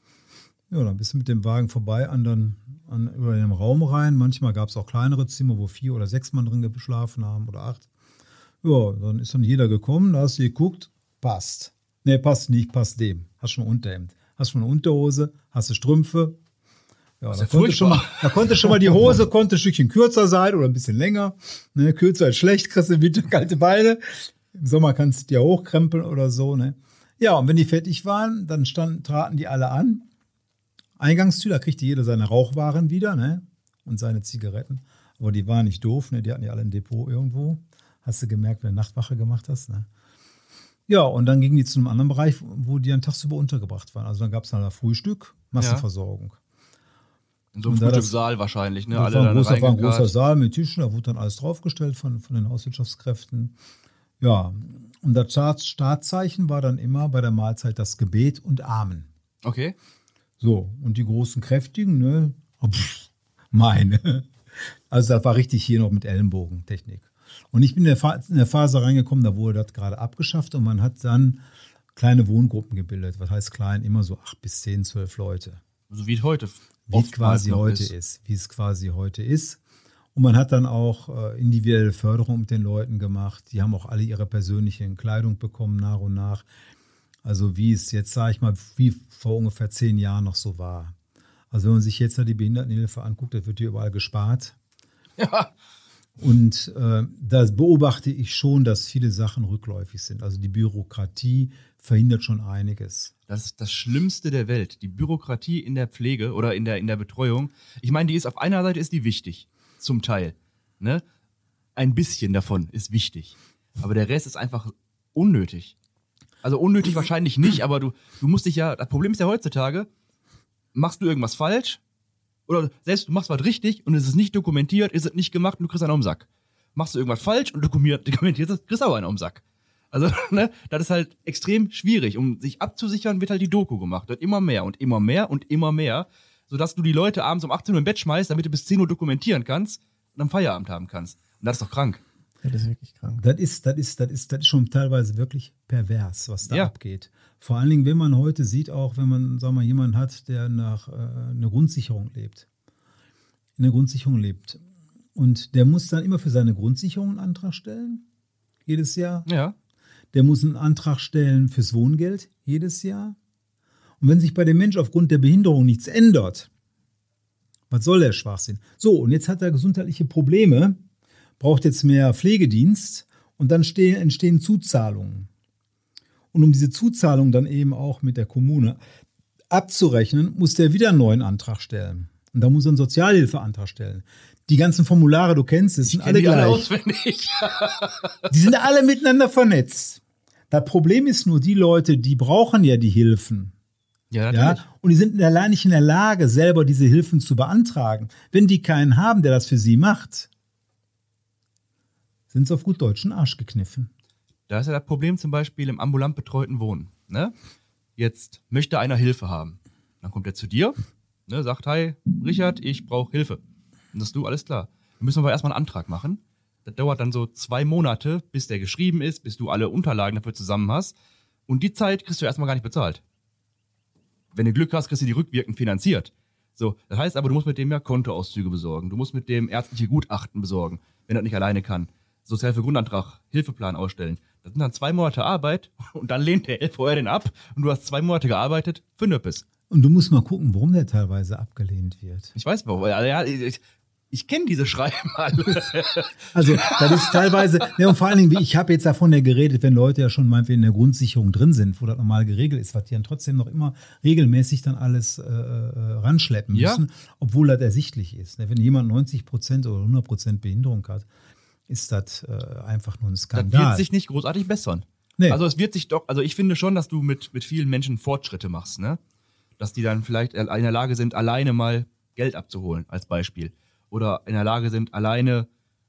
C: Ja, dann bist du mit dem Wagen vorbei an dann, an, über den Raum rein. Manchmal gab es auch kleinere Zimmer, wo vier oder sechs Mann drin geschlafen haben oder acht. Ja, dann ist dann jeder gekommen, da hast du geguckt, passt. Nee, passt nicht, passt dem. Hast schon ein Unterhemd. Hast schon eine Unterhose, hast du Strümpfe. Ja,
A: ist
C: da,
A: ja
C: konnte schon mal,
A: furchtbar.
C: da konnte schon mal die Hose konnte ein Stückchen kürzer sein oder ein bisschen länger. Ne, kürzer ist schlecht, kriegst du im Winter kalte Beine. Im Sommer kannst du dir hochkrempeln oder so. Ne? Ja, und wenn die fertig waren, dann standen, traten die alle an. Eingangstür, da kriegte jeder seine Rauchwaren wieder, ne? Und seine Zigaretten. Aber die waren nicht doof, ne? Die hatten ja alle ein Depot irgendwo. Hast du gemerkt, wenn du Nachtwache gemacht hast, ne? Ja, und dann gingen die zu einem anderen Bereich, wo die dann tagsüber untergebracht waren. Also dann gab es halt Frühstück, Massenversorgung.
A: In so einem
C: Und da das-
A: Frühstückssaal wahrscheinlich, ne?
C: Das
A: Alle
C: war ein,
A: dann
C: großer, war ein großer
A: reingekarrt.
C: Saal mit Tischen, da wurde dann alles draufgestellt von, von den Hauswirtschaftskräften. Ja, und das Start- Startzeichen war dann immer bei der Mahlzeit das Gebet und Amen.
A: Okay.
C: So, und die großen Kräftigen, ne? Oh, pff, meine. Also das war richtig hier noch mit Ellenbogentechnik. Und ich bin in der, Fa- in der Phase reingekommen, da wurde das gerade abgeschafft und man hat dann kleine Wohngruppen gebildet. Was heißt klein? Immer so acht bis zehn, zwölf Leute.
A: So wie es heute
C: Wie es
A: oftmals
C: quasi
A: noch
C: heute ist. Wie es quasi heute ist. Und man hat dann auch äh, individuelle Förderung mit den Leuten gemacht. Die haben auch alle ihre persönliche Kleidung bekommen nach und nach. Also wie es jetzt, sage ich mal, wie vor ungefähr zehn Jahren noch so war. Also wenn man sich jetzt da die Behindertenhilfe anguckt, da wird hier überall gespart.
A: Ja.
C: Und äh, da beobachte ich schon, dass viele Sachen rückläufig sind. Also die Bürokratie verhindert schon einiges.
A: Das ist das Schlimmste der Welt. Die Bürokratie in der Pflege oder in der, in der Betreuung. Ich meine, die ist auf einer Seite ist die wichtig. Zum Teil. Ne? Ein bisschen davon ist wichtig. Aber der Rest ist einfach unnötig. Also unnötig wahrscheinlich nicht, aber du, du musst dich ja, das Problem ist ja heutzutage, machst du irgendwas falsch oder selbst du machst was richtig und es ist nicht dokumentiert, ist es nicht gemacht und du kriegst einen am Sack. Machst du irgendwas falsch und dokumentierst es, kriegst du auch einen am Sack. Also, ne, das ist halt extrem schwierig. Um sich abzusichern, wird halt die Doku gemacht. Wird immer mehr und immer mehr und immer mehr, sodass du die Leute abends um achtzehn Uhr im Bett schmeißt, damit du bis zehn Uhr dokumentieren kannst und am Feierabend haben kannst. Und das ist doch krank.
B: Ja, das ist wirklich krank.
C: Das ist, das ist, das ist, das ist schon teilweise wirklich pervers, was da
A: Ja.
C: abgeht. Vor allen Dingen, wenn man heute sieht, auch wenn man, sagen wir mal, jemanden hat, der nach äh, einer Grundsicherung lebt. In der Grundsicherung lebt. Und der muss dann immer für seine Grundsicherung einen Antrag stellen, jedes Jahr.
A: Ja.
C: Der muss einen Antrag stellen fürs Wohngeld, jedes Jahr. Und wenn sich bei dem Mensch aufgrund der Behinderung nichts ändert, was soll der Schwachsinn? So, und jetzt hat er gesundheitliche Probleme, braucht jetzt mehr Pflegedienst Und dann stehen, entstehen Zuzahlungen. Und um diese Zuzahlung dann eben auch mit der Kommune abzurechnen, muss der wieder einen neuen Antrag stellen. Und da muss er einen Sozialhilfeantrag stellen. Die ganzen Formulare, du kennst es, sind alle
A: die
C: gleich.
A: alle auswendig.
C: Die sind alle miteinander vernetzt. Das Problem ist nur, die Leute, die brauchen ja die Hilfen.
A: Ja,
C: Ja? Und die sind allein nicht in der Lage, selber diese Hilfen zu beantragen. Wenn die keinen haben, der das für sie macht, sind sie auf gut deutschen Arsch gekniffen.
A: Da ist ja das Problem zum Beispiel im ambulant betreuten Wohnen. Ne? Jetzt möchte einer Hilfe haben. Dann kommt er zu dir, ne, sagt, hi, Richard, ich brauche Hilfe. Und das ist du, alles klar. Dann müssen wir aber erstmal einen Antrag machen. Das dauert dann so zwei Monate, bis der geschrieben ist, bis du alle Unterlagen dafür zusammen hast. Und die Zeit kriegst du erstmal gar nicht bezahlt. Wenn du Glück hast, kriegst du die rückwirkend finanziert. So, das heißt aber, du musst mit dem ja Kontoauszüge besorgen. Du musst mit dem ärztliche Gutachten besorgen, wenn er das nicht alleine kann. Sozialhilfe-Grundantrag, Hilfeplan ausstellen. Das sind dann zwei Monate Arbeit und dann lehnt der L V R den ab und du hast zwei Monate gearbeitet für Nöppes.
C: Und du musst mal gucken, warum der teilweise abgelehnt wird.
A: Ich weiß warum. Ja, ich ich kenne diese Schreiben alle.
C: Also, das ist teilweise, ja, und vor allen Dingen, ich habe jetzt davon ja geredet, wenn Leute ja schon meinetwegen in der Grundsicherung drin sind, wo das normal geregelt ist, was die dann trotzdem noch immer regelmäßig dann alles äh, äh, ranschleppen müssen, ja. Obwohl das ersichtlich ist. Wenn jemand neunzig Prozent oder hundert Prozent Behinderung hat, ist das äh, einfach nur ein Skandal.
A: Das wird sich nicht großartig bessern. Nee. Also es wird sich doch, also ich finde schon, dass du mit, mit vielen Menschen Fortschritte machst, ne? Dass die dann vielleicht in der Lage sind, alleine mal Geld abzuholen, als Beispiel. Oder in der Lage sind, alleine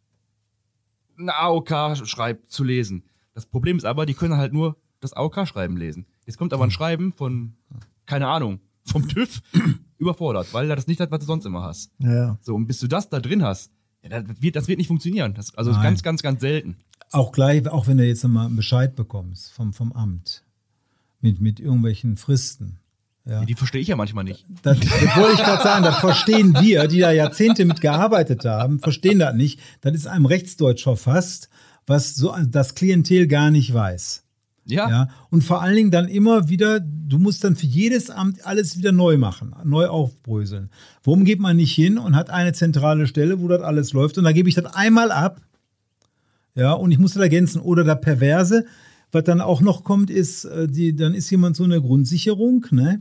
A: ein A O K-Schreib zu lesen. Das Problem ist aber, die können halt nur das A O K-Schreiben lesen. Jetzt kommt aber ein Schreiben von, keine Ahnung, vom TÜV überfordert, weil er das nicht hat, was du sonst immer hast.
B: Ja.
A: So, und bis du das da drin hast, ja, das, wird, das wird nicht funktionieren. Das, also Nein. ganz, ganz, ganz selten.
C: Auch gleich, auch wenn du jetzt mal einen Bescheid bekommst vom, vom Amt mit, mit irgendwelchen Fristen. Ja.
A: Die, die verstehe ich ja manchmal nicht.
C: Das, das wollte ich gerade sagen, das verstehen wir, die da Jahrzehnte mit gearbeitet haben, verstehen das nicht. Das ist einem Rechtsdeutsch verfasst, was so das Klientel gar nicht weiß.
A: Ja.
C: Ja. Und vor allen Dingen dann immer wieder, du musst dann für jedes Amt alles wieder neu machen, neu aufbröseln. Warum geht man nicht hin und hat eine zentrale Stelle, wo das alles läuft und da gebe ich das einmal ab, ja, und ich muss das ergänzen. Oder das Perverse, was dann auch noch kommt, ist, die, dann ist jemand so eine Grundsicherung, ne?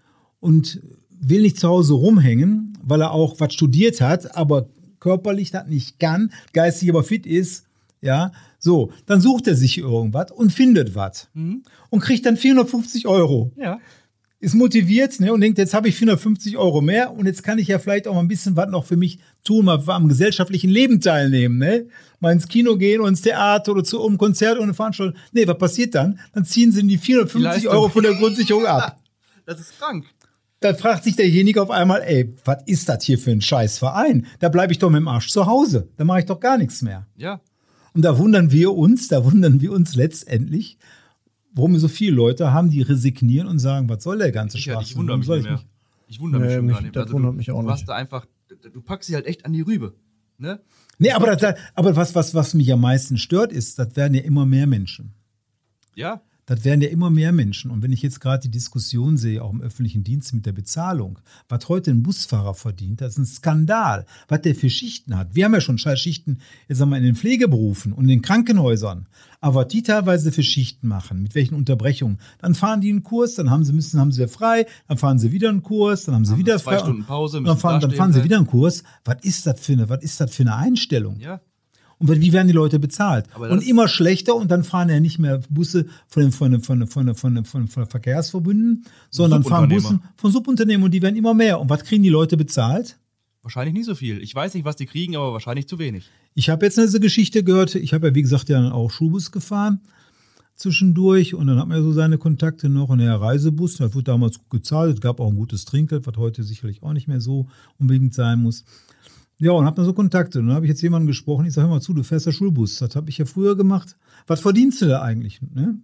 C: Und will nicht zu Hause rumhängen, weil er auch was studiert hat, aber körperlich das nicht kann, geistig aber fit ist, ja, so, dann sucht er sich irgendwas und findet was mhm. und kriegt dann vierhundertfünfzig Euro.
A: Ja.
C: Ist motiviert, ne, und denkt, jetzt habe ich vierhundertfünfzig Euro mehr und jetzt kann ich ja vielleicht auch mal ein bisschen was noch für mich tun, mal am gesellschaftlichen Leben teilnehmen, ne? Mal ins Kino gehen und ins Theater oder zu einem Konzert oder eine Veranstaltung. Nee, was passiert dann? Dann ziehen sie die vierhundertfünfzig die Euro von der Grundsicherung ab.
A: Das ist krank.
C: Dann fragt sich derjenige auf einmal, ey, was ist das hier für ein Scheißverein? Da bleibe ich doch mit dem Arsch zu Hause. Da mache ich doch gar nichts mehr.
A: Ja.
C: Und da wundern wir uns, da wundern wir uns letztendlich, warum wir so viele Leute haben, die resignieren und sagen, was soll der ganze Schwachsinn?
A: Ich, ich wundere mich nicht mehr. Ich wundere mich
B: nee,
A: schon
B: mich,
A: gar nicht.
B: Das
A: also
B: wundert
A: du,
B: mich auch
A: du
B: nicht.
A: hast da einfach, du packst sie halt echt an die Rübe. Ne?
C: Nee, aber, das, aber was, was, was mich am meisten stört, ist, das werden ja immer mehr Menschen.
A: Ja.
C: Das werden ja immer mehr Menschen. Und wenn ich jetzt gerade die Diskussion sehe, auch im öffentlichen Dienst mit der Bezahlung, was heute ein Busfahrer verdient, das ist ein Skandal, was der für Schichten hat. Wir haben ja schon scheiß Schichten, jetzt sagen wir, in den Pflegeberufen und in den Krankenhäusern. Aber was die teilweise für Schichten machen, mit welchen Unterbrechungen, dann fahren die einen Kurs, dann haben sie müssen, haben sie frei, dann fahren sie wieder einen Kurs, dann haben sie haben wieder
A: zwei
C: frei.
A: Stunden Pause,
C: dann fahren, dann fahren sie wieder einen Kurs. Was ist das für eine, was ist das für eine Einstellung?
A: Ja.
C: Und wie werden die Leute bezahlt?
A: Aber
C: und immer schlechter und dann fahren ja nicht mehr Busse von den, von den, von den, von den, von den, von den Verkehrsverbünden, sondern fahren Bussen von Subunternehmen und die werden immer mehr. Und was kriegen die Leute bezahlt?
A: Wahrscheinlich nicht so viel. Ich weiß nicht, was die kriegen, aber wahrscheinlich zu wenig.
C: Ich habe jetzt eine Geschichte gehört, ich habe ja wie gesagt ja auch Schulbus gefahren zwischendurch und dann hat man ja so seine Kontakte noch und der Reisebus, das wurde damals gut gezahlt, es gab auch ein gutes Trinkgeld, was heute sicherlich auch nicht mehr so unbedingt sein muss. Ja, und hab dann so Kontakte. Und dann habe ich jetzt jemanden gesprochen, ich sage, hör mal zu, du fährst ja Schulbus. Das habe ich ja früher gemacht. Was verdienst du da eigentlich? Ne?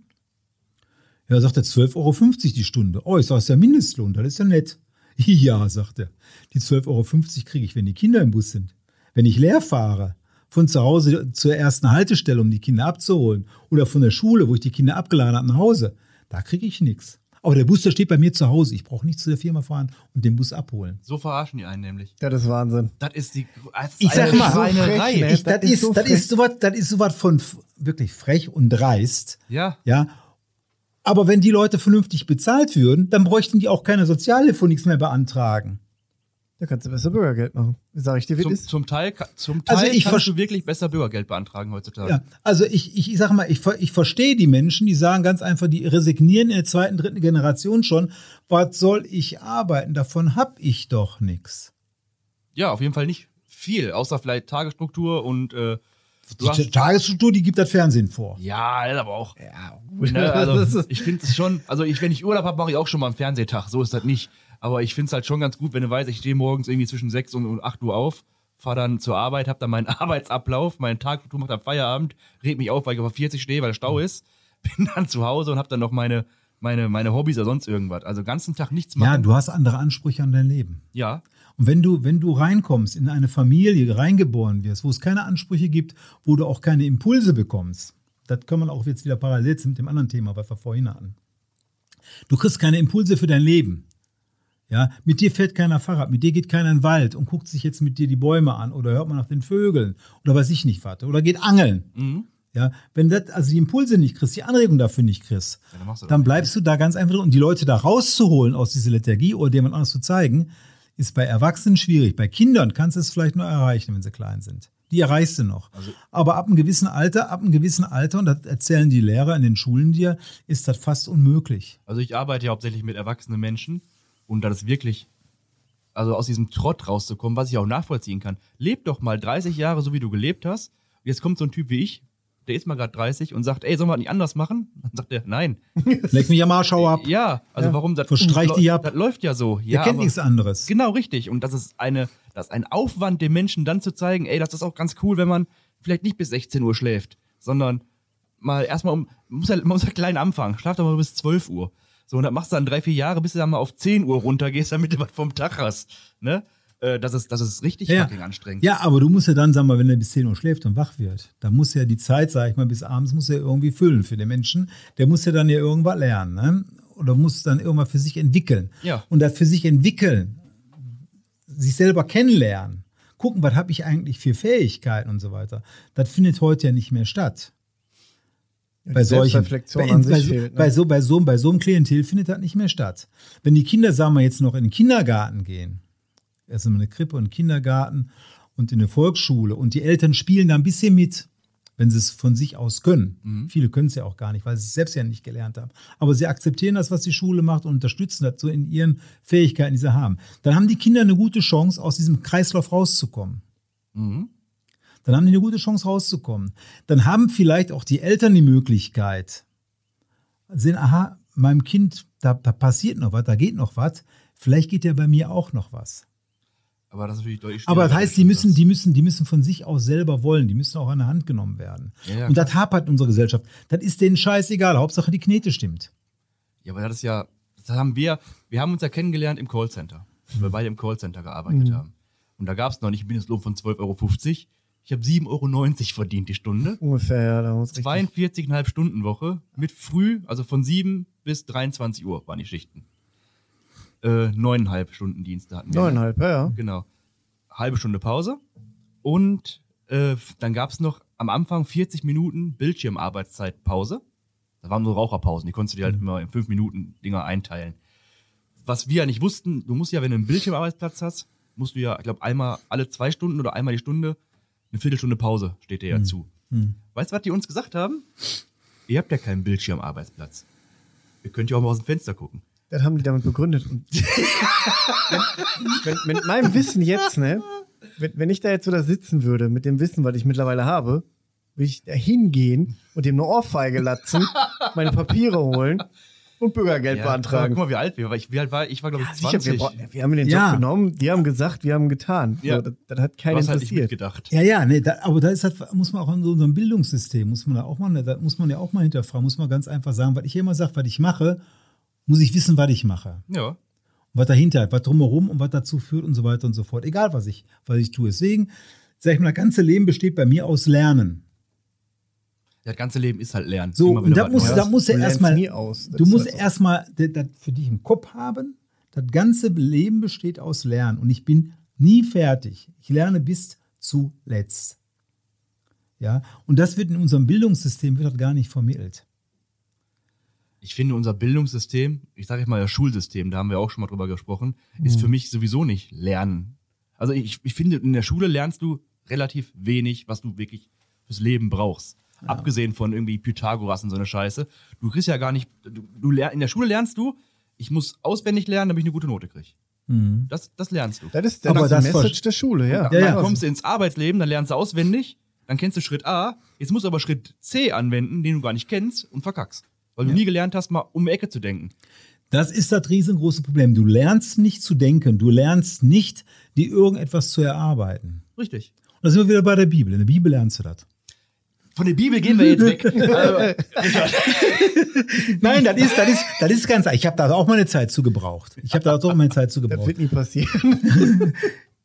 C: Ja, sagt er, zwölf Euro fünfzig die Stunde. Oh, ich sage, das ist ja Mindestlohn, das ist ja nett. Ja, sagt er, die zwölf Euro fünfzig kriege ich, wenn die Kinder im Bus sind. Wenn ich leer fahre, von zu Hause zur ersten Haltestelle, um die Kinder abzuholen, oder von der Schule, wo ich die Kinder abgeladen habe, nach Hause, da kriege ich nichts. Aber der Bus, der steht bei mir zu Hause. Ich brauche nicht zu der Firma fahren und den Bus abholen.
A: So verarschen die einen nämlich.
B: Das ist Wahnsinn.
A: Das ist die das ist
C: Ich sag
A: eine
C: mal,
A: Schweinerei.
B: so frech,
C: Ich, das,
B: Das ist
C: ist,
B: so
C: das,
B: frech.
C: ist sowas, das ist sowas von f- wirklich frech und dreist.
A: Ja.
C: Ja. Aber wenn die Leute vernünftig bezahlt würden, dann bräuchten die auch keine Sozialhilfe und nichts mehr beantragen.
B: Da kannst du besser Bürgergeld machen. Sag ich dir, wie
A: Zum,
B: es ist.
A: zum Teil, ka- zum Teil
C: Also ich
A: kannst
C: verst-
A: du wirklich besser Bürgergeld beantragen heutzutage.
C: Ja, also ich, ich, ich sage mal, ich, ver- ich verstehe die Menschen, die sagen ganz einfach, die resignieren in der zweiten, dritten Generation schon. Was soll ich arbeiten? Davon hab ich doch nichts.
A: Ja, auf jeden Fall nicht viel, außer vielleicht Tagesstruktur und äh, du
C: Die
A: hast,
C: Tagesstruktur, die gibt das Fernsehen vor.
A: ja, das aber auch.
B: Ja,
A: Ne, also ich finde es schon, also ich, wenn ich Urlaub habe, mache ich auch schon mal einen Fernsehtag, so ist das nicht. Aber ich finde es halt schon ganz gut, wenn du weißt, ich stehe morgens irgendwie zwischen sechs und, und acht Uhr auf, fahre dann zur Arbeit, habe dann meinen Arbeitsablauf, meinen Tag, mache dann Feierabend, reg mich auf, weil ich auf vierzig stehe, weil Stau ist, bin dann zu Hause und habe dann noch meine, meine, meine Hobbys oder sonst irgendwas. Also ganzen Tag nichts machen.
C: Ja, du hast andere Ansprüche an dein Leben.
A: Ja,
C: Und wenn du, wenn du reinkommst in eine Familie, reingeboren wirst, wo es keine Ansprüche gibt, wo du auch keine Impulse bekommst, das kann man auch jetzt wieder parallel mit dem anderen Thema, was wir vorhin hatten. Du kriegst keine Impulse für dein Leben. Ja, mit dir fährt keiner Fahrrad, mit dir geht keiner in den Wald und guckt sich jetzt mit dir die Bäume an oder hört man nach den Vögeln oder weiß ich nicht was oder geht angeln.
A: Mhm.
C: Ja, wenn das also die Impulse nicht kriegst, die Anregung dafür nicht kriegst,
A: Ja, dann machst du das
C: dann
A: nicht.
C: bleibst du da ganz einfach drin. Und die Leute da rauszuholen aus dieser Lethargie oder jemand anderes zu zeigen, ist bei Erwachsenen schwierig. Bei Kindern kannst du es vielleicht nur erreichen, wenn sie klein sind. Die erreichst du noch.
A: Also-
C: Aber ab einem gewissen Alter, ab einem gewissen Alter, und das erzählen die Lehrer in den Schulen dir, ist das fast unmöglich.
A: Also ich arbeite ja hauptsächlich mit erwachsenen Menschen und das ist wirklich, also aus diesem Trott rauszukommen, was ich auch nachvollziehen kann. Leb doch mal dreißig Jahre so, wie du gelebt hast. Und jetzt kommt so ein Typ wie ich, der ist mal gerade dreißig und sagt, ey, sollen wir das nicht anders machen? Dann sagt er, nein.
C: Leck mich am Arsch, hau ab.
A: Ja, also
B: Ja.
A: warum? Das,
C: Verstreich
A: das,
C: die ab.
A: das läuft ja so.
C: Der
A: Ja,
C: kennt
A: aber-
C: nichts anderes.
A: Genau, richtig. Und das ist eine, das ist ein Aufwand, den Menschen dann zu zeigen, ey, das ist auch ganz cool, wenn man vielleicht nicht bis sechzehn Uhr schläft, sondern mal erstmal um, man muss ja, man muss ja klein anfangen. Schlaf doch mal bis zwölf Uhr. So, und das machst du dann drei, vier Jahre, bis du dann mal auf zehn Uhr runtergehst, damit du was vom Tag hast. Ne? Äh, Das ist, das ist richtig
C: Ja.
A: fucking anstrengend.
C: Ja, aber du musst ja dann, sagen wir, wenn er bis zehn Uhr schläft und wach wird, da muss ja die Zeit, sag ich mal, bis abends muss er irgendwie füllen für den Menschen. Der muss ja dann ja irgendwas lernen, ne? Oder muss dann irgendwas für sich entwickeln.
A: Ja.
C: Und das für sich entwickeln, sich selber kennenlernen, gucken, was habe ich eigentlich für Fähigkeiten und so weiter. Das findet heute ja nicht mehr statt.
B: Ja,
C: Bei
B: die
C: solchen,
B: Selbstreflexion
C: bei,
B: an
C: bei,
B: sich
C: so-
B: fehlt. Ne?
C: bei, so, bei, so, bei so einem Klientel findet das nicht mehr statt. Wenn die Kinder, sagen wir jetzt noch, in den Kindergarten gehen, erst in eine Krippe und einen Kindergarten und in eine Volksschule und die Eltern spielen da ein bisschen mit, wenn sie es von sich aus können. Viele können es ja auch gar nicht, weil sie es selbst ja nicht gelernt haben. Aber sie akzeptieren das, was die Schule macht und unterstützen das so in ihren Fähigkeiten, die sie haben. Dann haben die Kinder eine gute Chance, aus diesem Kreislauf rauszukommen.
A: Mhm.
C: Dann haben die eine gute Chance rauszukommen. Dann haben vielleicht auch die Eltern die Möglichkeit, sehen, aha, meinem Kind, da, da passiert noch was, da geht noch was. Vielleicht geht ja bei mir auch noch was.
A: Aber das ist natürlich deutlich
C: Aber das
A: schwieriger,
C: heißt, die
A: als
C: müssen,
A: das.
C: die müssen, die müssen von sich aus selber wollen. Die müssen auch an der Hand genommen werden.
A: Ja, ja,
C: Und das hapert unsere Gesellschaft. Das ist denen scheißegal. Hauptsache die Knete stimmt.
A: Ja, aber das ist ja, das haben wir, wir haben uns ja kennengelernt im Callcenter, weil wir beide im Callcenter gearbeitet
B: Mhm.
A: haben. Und da gab es noch nicht einen Mindestlohn von zwölf Euro fünfzig. Ich habe sieben Euro neunzig verdient die Stunde.
B: Ungefähr, ja, da muss richtig.
A: zweiundvierzig Komma fünf Stunden Woche mit früh, also von sieben bis dreiundzwanzig Uhr waren die Schichten. Äh, neuneinhalb Stunden Dienste hatten wir.
B: Neuneinhalb, ja, ja.
A: Genau. Halbe Stunde Pause. Und äh, dann gab es noch am Anfang vierzig Minuten Bildschirmarbeitszeit Pause. Das waren so Raucherpausen, die konntest du dir halt immer in fünf Minuten Dinger einteilen. Was wir ja nicht wussten, du musst ja, wenn du einen Bildschirmarbeitsplatz hast, musst du ja, ich glaube, einmal alle zwei Stunden oder einmal die Stunde eine Viertelstunde Pause steht dir ja zu. Weißt du, was die uns gesagt haben? Ihr habt ja keinen Bildschirmarbeitsplatz. Ihr könnt ja auch mal aus dem Fenster gucken.
B: Das haben die damit begründet. Und wenn, wenn, mit meinem Wissen jetzt, ne, wenn, wenn ich da jetzt so da sitzen würde, mit dem Wissen, was ich mittlerweile habe, würde ich da hingehen und dem eine Ohrfeige latzen, meine Papiere holen und Bürgergeld
A: Ja,
B: beantragen.
A: guck mal, wie alt wir waren. Ich, wie alt war ich? Ich war, glaube ich,
B: Sicher,
A: zwanzig.
B: wir, bra- wir haben den
C: Ja.
B: Job genommen, die haben gesagt, wir haben getan.
A: Ja.
B: So, das, das hat
A: Du
B: keinen
A: hast halt nicht
B: interessiert.
A: mitgedacht.
C: Ja, ja, nee, da, aber da ist halt, muss man auch in so unserem Bildungssystem, muss man da auch mal, da muss man ja auch mal hinterfragen, muss man ganz einfach sagen, was ich immer sage, was ich mache, muss ich wissen, was ich mache.
A: Ja.
C: Und was dahinter, was drumherum und was dazu führt und so weiter und so fort. Egal, was ich, was ich tue. Deswegen, sag ich mal, das ganze Leben besteht bei mir aus Lernen.
A: Das ganze Leben ist halt Lernen.
C: So,
A: Immer
C: und
A: wieder
C: da
A: was
C: muss,
A: Neues.
C: da muss er
B: Du lernst
C: erstmal,
B: nie aus. Das
C: du
B: ist
C: musst
B: halt so.
C: erstmal das das für dich im Kopf haben, das ganze Leben besteht aus Lernen und ich bin nie fertig. Ich lerne bis zuletzt. Ja, und das wird in unserem Bildungssystem wird das gar nicht vermittelt.
A: Ich finde, unser Bildungssystem, ich sage jetzt mal das Schulsystem, da haben wir auch schon mal drüber gesprochen, ist für mich sowieso nicht Lernen. Also ich, ich finde, in der Schule lernst du relativ wenig, was du wirklich fürs Leben brauchst. Ja. Abgesehen von irgendwie Pythagoras und so eine Scheiße. Du kriegst ja gar nicht, du, du lern, in der Schule lernst du, ich muss auswendig lernen, damit ich eine gute Note kriege.
C: Mhm.
A: Das, das lernst du.
B: Das ist,
C: Aber
B: das ist
C: das
B: die Message der Schule, ja.
C: Ja,
A: Dann
C: ja.
A: kommst du ins Arbeitsleben, dann lernst du auswendig, dann kennst du Schritt A, jetzt musst du aber Schritt C anwenden, den du gar nicht kennst und verkackst. Weil du
C: Ja.
A: nie gelernt hast, mal um die Ecke zu denken.
C: Das ist das riesengroße Problem. Du lernst nicht zu denken, du lernst nicht, dir irgendetwas zu erarbeiten.
A: Richtig.
C: Und da sind wir wieder bei der Bibel. In der Bibel lernst du das.
A: Von der Bibel gehen wir jetzt weg. Also,
C: Nein, das ist, das ist, das ist ganz, ich habe da auch meine Zeit zu gebraucht. Ich habe da auch meine Zeit zu
B: Das
C: gebraucht.
B: wird nie passieren.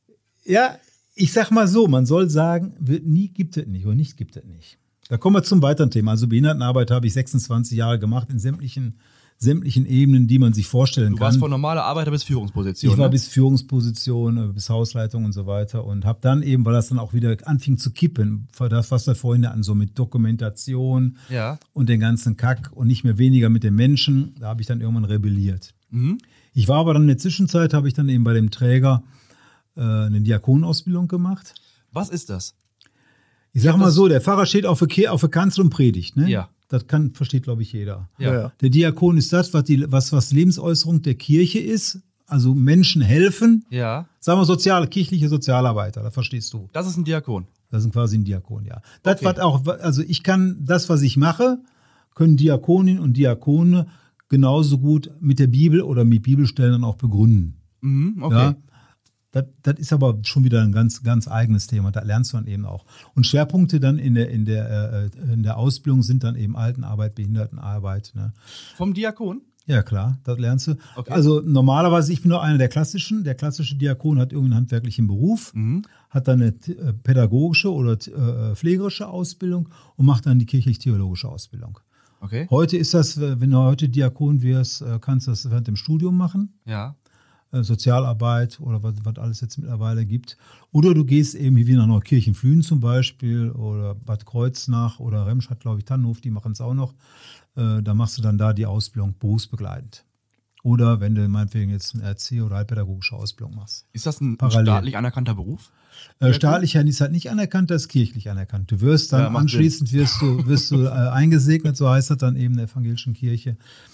C: Ja, ich sag mal so, man soll sagen, wird nie, gibt es nicht oder nicht gibt es nicht. Da kommen wir zum weiteren Thema. Also Behindertenarbeit habe ich sechsundzwanzig Jahre gemacht in sämtlichen, sämtlichen Ebenen, die man sich vorstellen
A: du
C: kann.
A: warst von normaler Arbeiter bis Führungsposition.
C: Ich war
A: ne?
C: bis Führungsposition, äh, bis Hausleitung und so weiter und habe dann eben, weil das dann auch wieder anfing zu kippen, für das, was wir vorhin hatten, so mit Dokumentation
A: Ja.
C: und den ganzen Kack und nicht mehr weniger mit den Menschen, da habe ich dann irgendwann rebelliert.
A: Mhm.
C: Ich war aber dann in der Zwischenzeit, habe ich dann eben bei dem Träger äh, eine Diakonenausbildung gemacht.
A: Was ist das?
C: Ich sage
A: hab
C: mal
A: das-
C: so, der Pfarrer steht auf der, Ke- auf der Kanzel und predigt. Ne?
A: Ja.
C: Das kann, versteht, glaube ich, jeder.
A: Ja.
B: Ja.
C: Der Diakon ist das, was, die, was, was Lebensäußerung der Kirche ist. Also Menschen helfen.
A: Ja.
C: Sagen wir soziale, kirchliche Sozialarbeiter, das verstehst du.
A: Das ist ein Diakon.
C: Das sind quasi ein Diakon, ja. Das,
A: Okay.
C: was auch, also ich kann, das, was ich mache, können Diakoninnen und Diakone genauso gut mit der Bibel oder mit Bibelstellen dann auch begründen.
A: Mhm, okay.
C: Ja. Das, das ist aber schon wieder ein ganz, ganz eigenes Thema. Da lernst du dann eben auch. Und Schwerpunkte dann in der, in der, äh, in der Ausbildung sind dann eben Altenarbeit, Behindertenarbeit. Ne?
A: Vom Diakon?
C: Ja, klar, das lernst du.
A: Okay.
C: Also normalerweise, ich bin nur einer der klassischen. Der klassische Diakon hat irgendeinen handwerklichen Beruf,
A: Mhm.
C: hat dann eine äh, pädagogische oder äh, pflegerische Ausbildung und macht dann die kirchlich-theologische Ausbildung.
A: Okay.
C: Heute ist das, äh, wenn du heute Diakon wirst, äh, kannst du das während dem Studium machen.
A: Ja.
C: Äh, Sozialarbeit oder was, was alles jetzt mittlerweile gibt. Oder du gehst eben wie nach Neukirchen-Flühen zum Beispiel oder Bad Kreuznach oder Remscheid, glaube ich, Tannenhof, die machen es auch noch. Äh, da machst du dann da die Ausbildung berufsbegleitend. Oder wenn du meinetwegen jetzt eine Erzieher- oder heilpädagogische Ausbildung machst.
A: Ist das ein, ein
C: Parallel.
A: staatlich anerkannter Beruf?
C: Äh, staatlich ist halt nicht anerkannt, das ist kirchlich anerkannt. Du wirst dann
A: Ja, macht
C: anschließend wirst du, wirst du äh, eingesegnet, so heißt das dann eben in der evangelischen Kirche.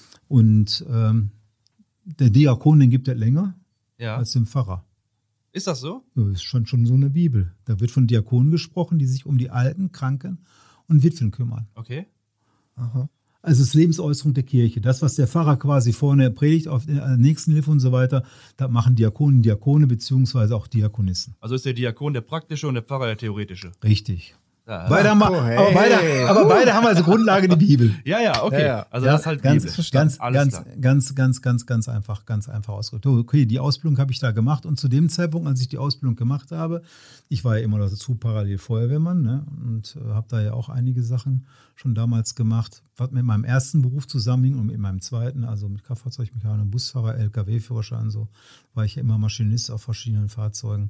C: Und ähm, der Diakon, den gibt es länger
A: Ja.
C: als den Pfarrer.
A: Ist das so?
C: Das ist schon, schon so eine Bibel. Da wird von Diakonen gesprochen, die sich um die Alten, Kranken und Witwen kümmern.
A: Okay.
B: Aha.
C: Also es ist Lebensäußerung der Kirche. Das, was der Pfarrer quasi vorne predigt auf der Nächstenhilfe und so weiter, das machen Diakonen, Diakone beziehungsweise auch Diakonissen.
A: Also ist der Diakon der praktische und der Pfarrer der theoretische.
C: Richtig.
A: Ja,
C: Beide haben wir,
B: cool, hey.
C: aber, beide, aber beide haben also Grundlage die Bibel.
A: ja, ja, okay.
B: Ja, ja.
A: Also
C: Ja,
A: das ist halt
C: ganz,
A: Bibel.
C: ganz,
A: Alles
C: ganz,
A: klar.
C: ganz, ganz, ganz, ganz einfach, ganz einfach ausgedrückt. Okay, die Ausbildung habe ich da gemacht und zu dem Zeitpunkt, als ich die Ausbildung gemacht habe, ich war ja immer dazu parallel Feuerwehrmann, ne, und äh, habe da ja auch einige Sachen schon damals gemacht, was mit meinem ersten Beruf zusammenhing und mit meinem zweiten, also mit Kraftfahrzeugmechaniker, Busfahrer, L K W-Führerschein, so war ich ja immer Maschinist auf verschiedenen Fahrzeugen.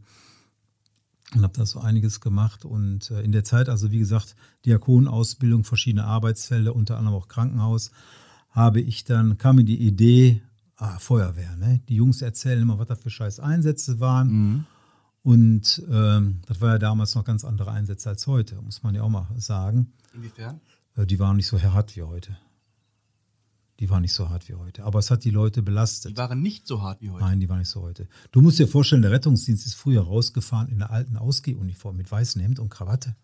C: Und habe da so einiges gemacht. Und äh, in der Zeit, also wie gesagt, Diakonenausbildung, verschiedene Arbeitsfelder, unter anderem auch Krankenhaus, habe ich dann, kam mir die Idee, ah, Feuerwehr, ne? Die Jungs erzählen immer, was das für scheiß Einsätze waren.
A: Mhm.
C: Und ähm, das war ja damals noch ganz andere Einsätze als heute, muss man ja auch mal sagen.
A: Inwiefern?
C: Äh, die waren nicht so hart wie heute. Die waren nicht so hart wie heute. Aber es hat die Leute belastet.
A: Die waren nicht so hart wie heute.
C: Nein, die war nicht so heute. Du musst dir vorstellen, der Rettungsdienst ist früher rausgefahren in einer alten Ausgehuniform mit weißem Hemd und Krawatte.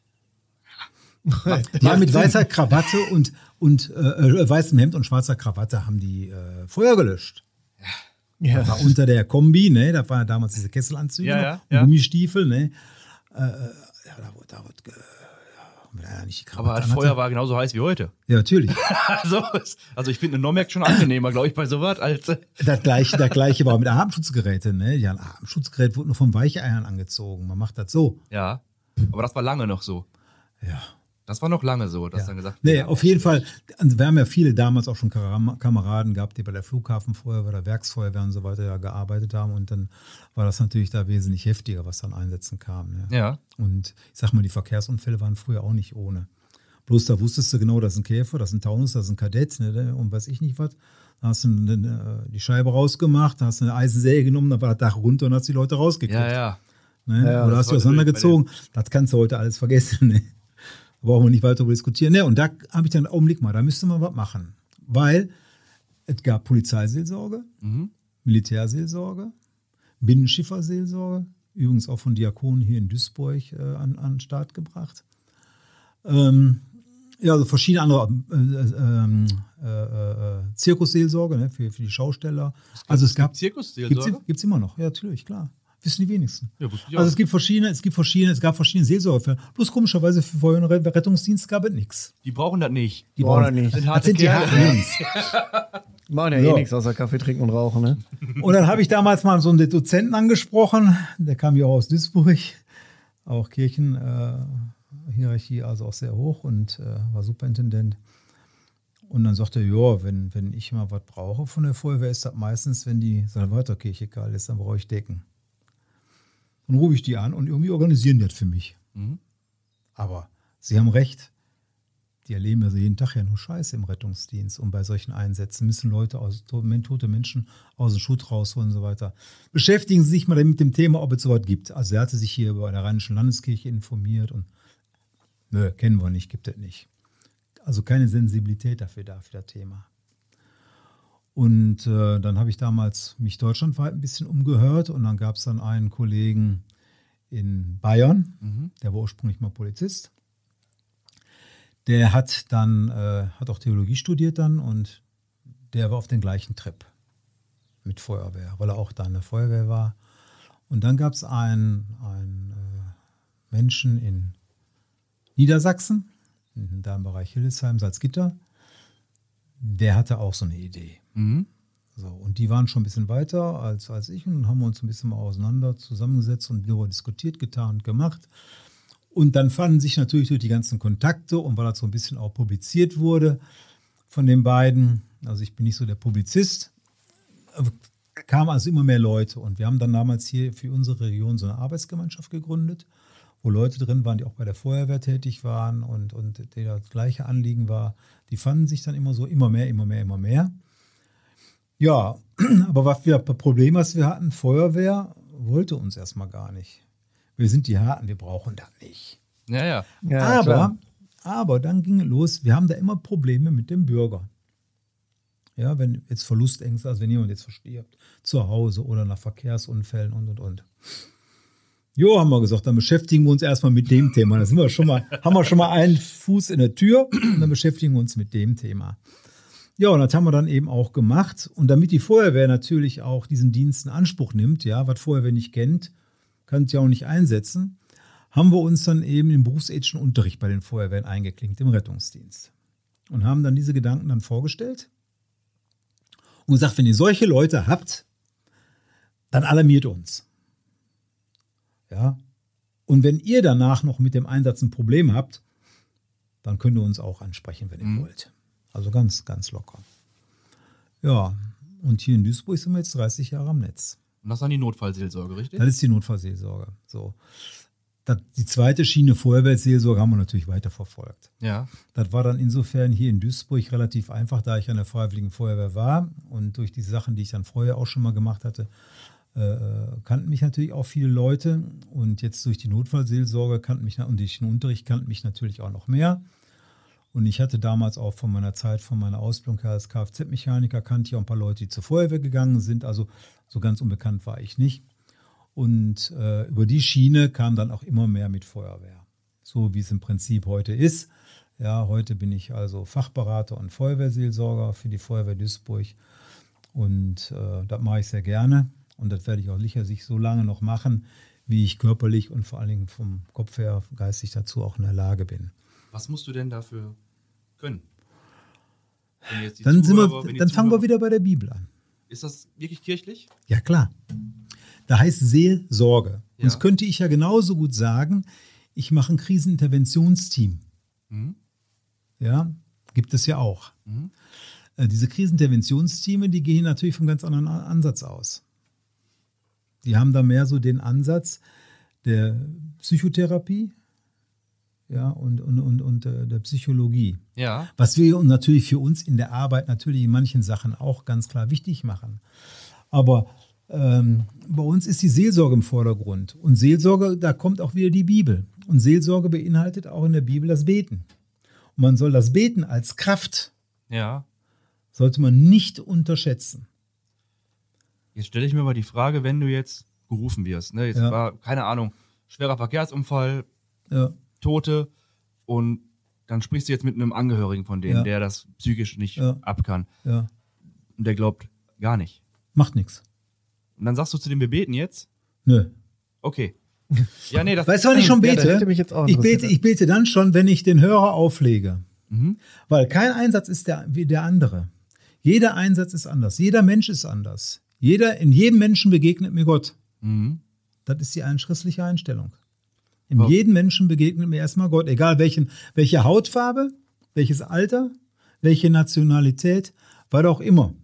C: Ja, mit weißer Krawatte und, und äh, äh, weißem Hemd und schwarzer Krawatte haben die äh, Feuer gelöscht.
B: Ja.
C: War unter der Kombi, ne? Da waren damals diese Kesselanzüge
A: Ja,
C: noch
A: ja,
C: und
A: ja.
C: Gummistiefel, ne? Äh, äh, ja, da wurde, da wurde, äh, ja, nicht die Krawatte
A: Aber das
C: anhatte.
A: Feuer war genauso heiß wie heute.
C: Ja, natürlich.
A: Also, also ich finde eine Nommerk schon angenehmer, glaube ich, bei sowas als. äh,
C: Das gleiche, das gleiche war mit Atemschutzgeräten, ne? Ja, ein Atemschutzgerät wurde nur von Weicheiern angezogen. Man macht das so.
A: Ja. Aber das war lange noch so.
C: Ja.
A: Das war noch lange so, dass
C: Ja.
A: dann gesagt
C: Nee,
A: ja,
C: auf jeden Fall. Also wir haben ja viele damals auch schon Kam- Kameraden gehabt, die bei der Flughafenfeuerwehr, bei der Werksfeuerwehr und so weiter ja gearbeitet haben. Und dann war das natürlich da wesentlich heftiger, was dann Einsätzen kam. Ne?
A: Ja.
C: Und ich sag mal, die Verkehrsunfälle waren früher auch nicht ohne. Bloß da wusstest du genau, das ist ein Käfer, das ist ein Taunus, das ist ein Kadett, ne? Und weiß ich nicht was. Da hast du eine, die Scheibe rausgemacht, da hast du eine Eisensäge genommen, da war das Dach runter und hast die Leute rausgekriegt.
A: Ja, ja.
C: Ne?
B: Ja,
C: Oder
A: das
C: hast du
A: war
C: auseinandergezogen. Das kannst du heute alles vergessen. Ne? Da brauchen wir nicht weiter darüber diskutieren. Ne? Und da habe ich dann, Augenblick mal, da müsste man was machen. Weil es gab Polizeiseelsorge,
A: Mhm.
C: Militärseelsorge, Binnenschifferseelsorge, übrigens auch von Diakonen hier in Duisburg äh, an, an den Start gebracht. Ähm, ja, also verschiedene andere äh, äh, äh, Zirkusseelsorge, ne, für, für die Schausteller. Also es gab
A: Zirkusseelsorge?
C: Gibt es immer noch, ja, natürlich, klar. Wissen die wenigsten.
A: Ja, wusste ich
C: Also
A: auch.
C: es gibt verschiedene, es gibt verschiedene, es gab verschiedene Seelsorge. Bloß komischerweise für Feuer- und Rettungsdienst gab es nichts.
A: Die brauchen das nicht.
C: Die
B: Brauchen
C: brauchen-
B: das nicht.
A: sind
C: Das
A: harte
C: sind die
A: Kerle.
C: harten Jungs.
B: Die machen ja
C: Ja.
B: eh nichts außer Kaffee trinken und rauchen, ne?
C: Und dann habe ich damals mal so einen Dozenten angesprochen, der kam ja auch aus Duisburg, auch Kirchenhierarchie, äh, also auch sehr hoch und äh, war Superintendent. Und dann sagte er, ja, wenn, wenn ich mal was brauche von der Feuerwehr, ist das meistens, wenn die Salvatorkirche kalt ist, dann brauche ich Decken. Dann rufe ich die an und irgendwie organisieren die das für mich.
A: Mhm.
C: Aber Sie haben recht, die erleben also jeden Tag ja nur Scheiße im Rettungsdienst. Und bei solchen Einsätzen müssen Leute, aus, tote Menschen aus dem Schutt rausholen und so weiter. Beschäftigen Sie sich mal mit dem Thema, ob es sowas gibt. Also er hatte sich hier bei der Rheinischen Landeskirche informiert und nö, kennen wir nicht, gibt es nicht. Also keine Sensibilität dafür da, für das Thema. Und äh, dann habe ich damals mich deutschlandweit ein bisschen umgehört und dann gab es dann einen Kollegen in Bayern,
A: Mhm.
C: der war ursprünglich mal Polizist. Der hat dann, äh, hat auch Theologie studiert dann und der war auf den gleichen Trip mit Feuerwehr, weil er auch da in der Feuerwehr war. Und dann gab es einen, einen äh, Menschen in Niedersachsen, da im Bereich Hildesheim, Salzgitter, der hatte auch so eine Idee.
A: Mhm.
C: So, und die waren schon ein bisschen weiter als, als ich und haben uns ein bisschen mal auseinander zusammengesetzt und darüber diskutiert, getan und gemacht. Und dann fanden sich natürlich durch die ganzen Kontakte und weil das so ein bisschen auch publiziert wurde von den beiden, also ich bin nicht so der Publizist, kamen also immer mehr Leute. Und wir haben dann damals hier für unsere Region so eine Arbeitsgemeinschaft gegründet, wo Leute drin waren, die auch bei der Feuerwehr tätig waren und, und der das gleiche Anliegen war. Die fanden sich dann immer so, immer mehr, immer mehr, immer mehr. Ja, aber was wir Problem, was wir hatten, Feuerwehr wollte uns erstmal gar nicht. Wir sind die Harten, wir brauchen das nicht.
A: Ja, ja.
B: Ja,
C: aber,
B: klar.
C: aber dann ging es los, wir haben da immer Probleme mit dem Bürger. Ja, wenn jetzt Verlustängste, also wenn jemand jetzt verstirbt, zu Hause oder nach Verkehrsunfällen und, und, und. Jo, haben wir gesagt, dann beschäftigen wir uns erstmal mit dem Thema. Da sind wir schon mal, haben wir schon mal einen Fuß in der Tür und dann beschäftigen wir uns mit dem Thema. Ja, und das haben wir dann eben auch gemacht. Und damit die Feuerwehr natürlich auch diesen Dienst in Anspruch nimmt, ja, was Feuerwehr nicht kennt, kann es ja auch nicht einsetzen, haben wir uns dann eben im berufsethischen Unterricht bei den Feuerwehren eingeklinkt, im Rettungsdienst. Und haben dann diese Gedanken dann vorgestellt und gesagt, wenn ihr solche Leute habt, dann alarmiert uns. Ja. Und wenn ihr danach noch mit dem Einsatz ein Problem habt, dann könnt ihr uns auch ansprechen, wenn ihr
A: Mhm.
C: wollt. Also ganz, ganz locker. Ja, und hier in Duisburg sind wir jetzt dreißig Jahre am Netz.
A: Und das ist dann die Notfallseelsorge, richtig?
C: Das ist die Notfallseelsorge. So. Das, die zweite Schiene Feuerwehrseelsorge haben wir natürlich weiter verfolgt.
A: Ja.
C: Das war dann insofern hier in Duisburg relativ einfach, da ich an der Freiwilligen Feuerwehr war und durch die Sachen, die ich dann vorher auch schon mal gemacht hatte, äh, kannten mich natürlich auch viele Leute und jetzt durch die Notfallseelsorge kannten mich und durch den Unterricht kannten mich natürlich auch noch mehr. Und ich hatte damals auch von meiner Zeit, von meiner Ausbildung her als Kfz-Mechaniker, kannte ich auch ein paar Leute, die zur Feuerwehr gegangen sind. Also so ganz unbekannt war ich nicht. Und äh, über die Schiene kam dann auch immer mehr mit Feuerwehr. So wie es im Prinzip heute ist. Ja, heute bin ich also Fachberater und Feuerwehrseelsorger für die Feuerwehr Duisburg. Und äh, das mache ich sehr gerne. Und das werde ich auch sicherlich so lange noch machen, wie ich körperlich und vor allen Dingen vom Kopf her geistig dazu auch in der Lage bin.
A: Was musst du denn dafür können? Wenn jetzt die
C: Dann, sind
A: Zuhörer-
C: wir,
A: wenn die
C: dann fangen wir
A: Zuhörer-
C: wieder bei der Bibel an.
A: Ist das wirklich kirchlich?
C: Ja, klar. Da heißt Seelsorge.
A: Ja.
C: Und das könnte ich ja genauso gut sagen, ich mache ein Kriseninterventionsteam.
A: Mhm.
C: Ja, gibt es ja auch.
A: Mhm.
C: Äh, diese Kriseninterventionsteame, die gehen natürlich vom ganz anderen A- Ansatz aus. Die haben da mehr so den Ansatz der Psychotherapie, ja, und, und, und, und äh, der Psychologie.
A: Ja.
C: Was wir natürlich für uns in der Arbeit natürlich in manchen Sachen auch ganz klar wichtig machen. Aber ähm, bei uns ist die Seelsorge im Vordergrund. Und Seelsorge, da kommt auch wieder die Bibel. Und Seelsorge beinhaltet auch in der Bibel das Beten. Und man soll das Beten als Kraft,
A: Ja.
C: sollte man nicht unterschätzen.
A: Jetzt stelle ich mir mal die Frage, wenn du jetzt gerufen wirst, ne? Jetzt
C: Ja.
A: war, keine Ahnung, schwerer Verkehrsunfall,
C: Ja,
A: Tote und dann sprichst du jetzt mit einem Angehörigen von denen,
C: Ja.
A: der das psychisch nicht
C: Ja.
A: ab kann
C: ja,
A: und der glaubt gar nicht.
C: macht nichts.
A: Und dann sagst du zu dem, wir beten jetzt?
C: Nö.
A: Okay. Ja, nee, das
C: Weißt du, wann ich schon
B: Ja, das
C: bete?
B: hätte mich jetzt auch
C: ich,
B: interessiert.
C: bete ich bete dann schon, wenn ich den Hörer auflege.
A: Mhm.
C: Weil kein Einsatz ist der, wie der andere. Jeder Einsatz ist anders. Jeder Mensch ist anders. Jeder, in jedem Menschen begegnet mir Gott.
A: Mhm.
C: Das ist die einschriftliche Einstellung. In
A: Oh.
C: jedem Menschen begegnet mir erstmal Gott. Egal welchen, welche Hautfarbe, welches Alter, welche Nationalität, was auch immer.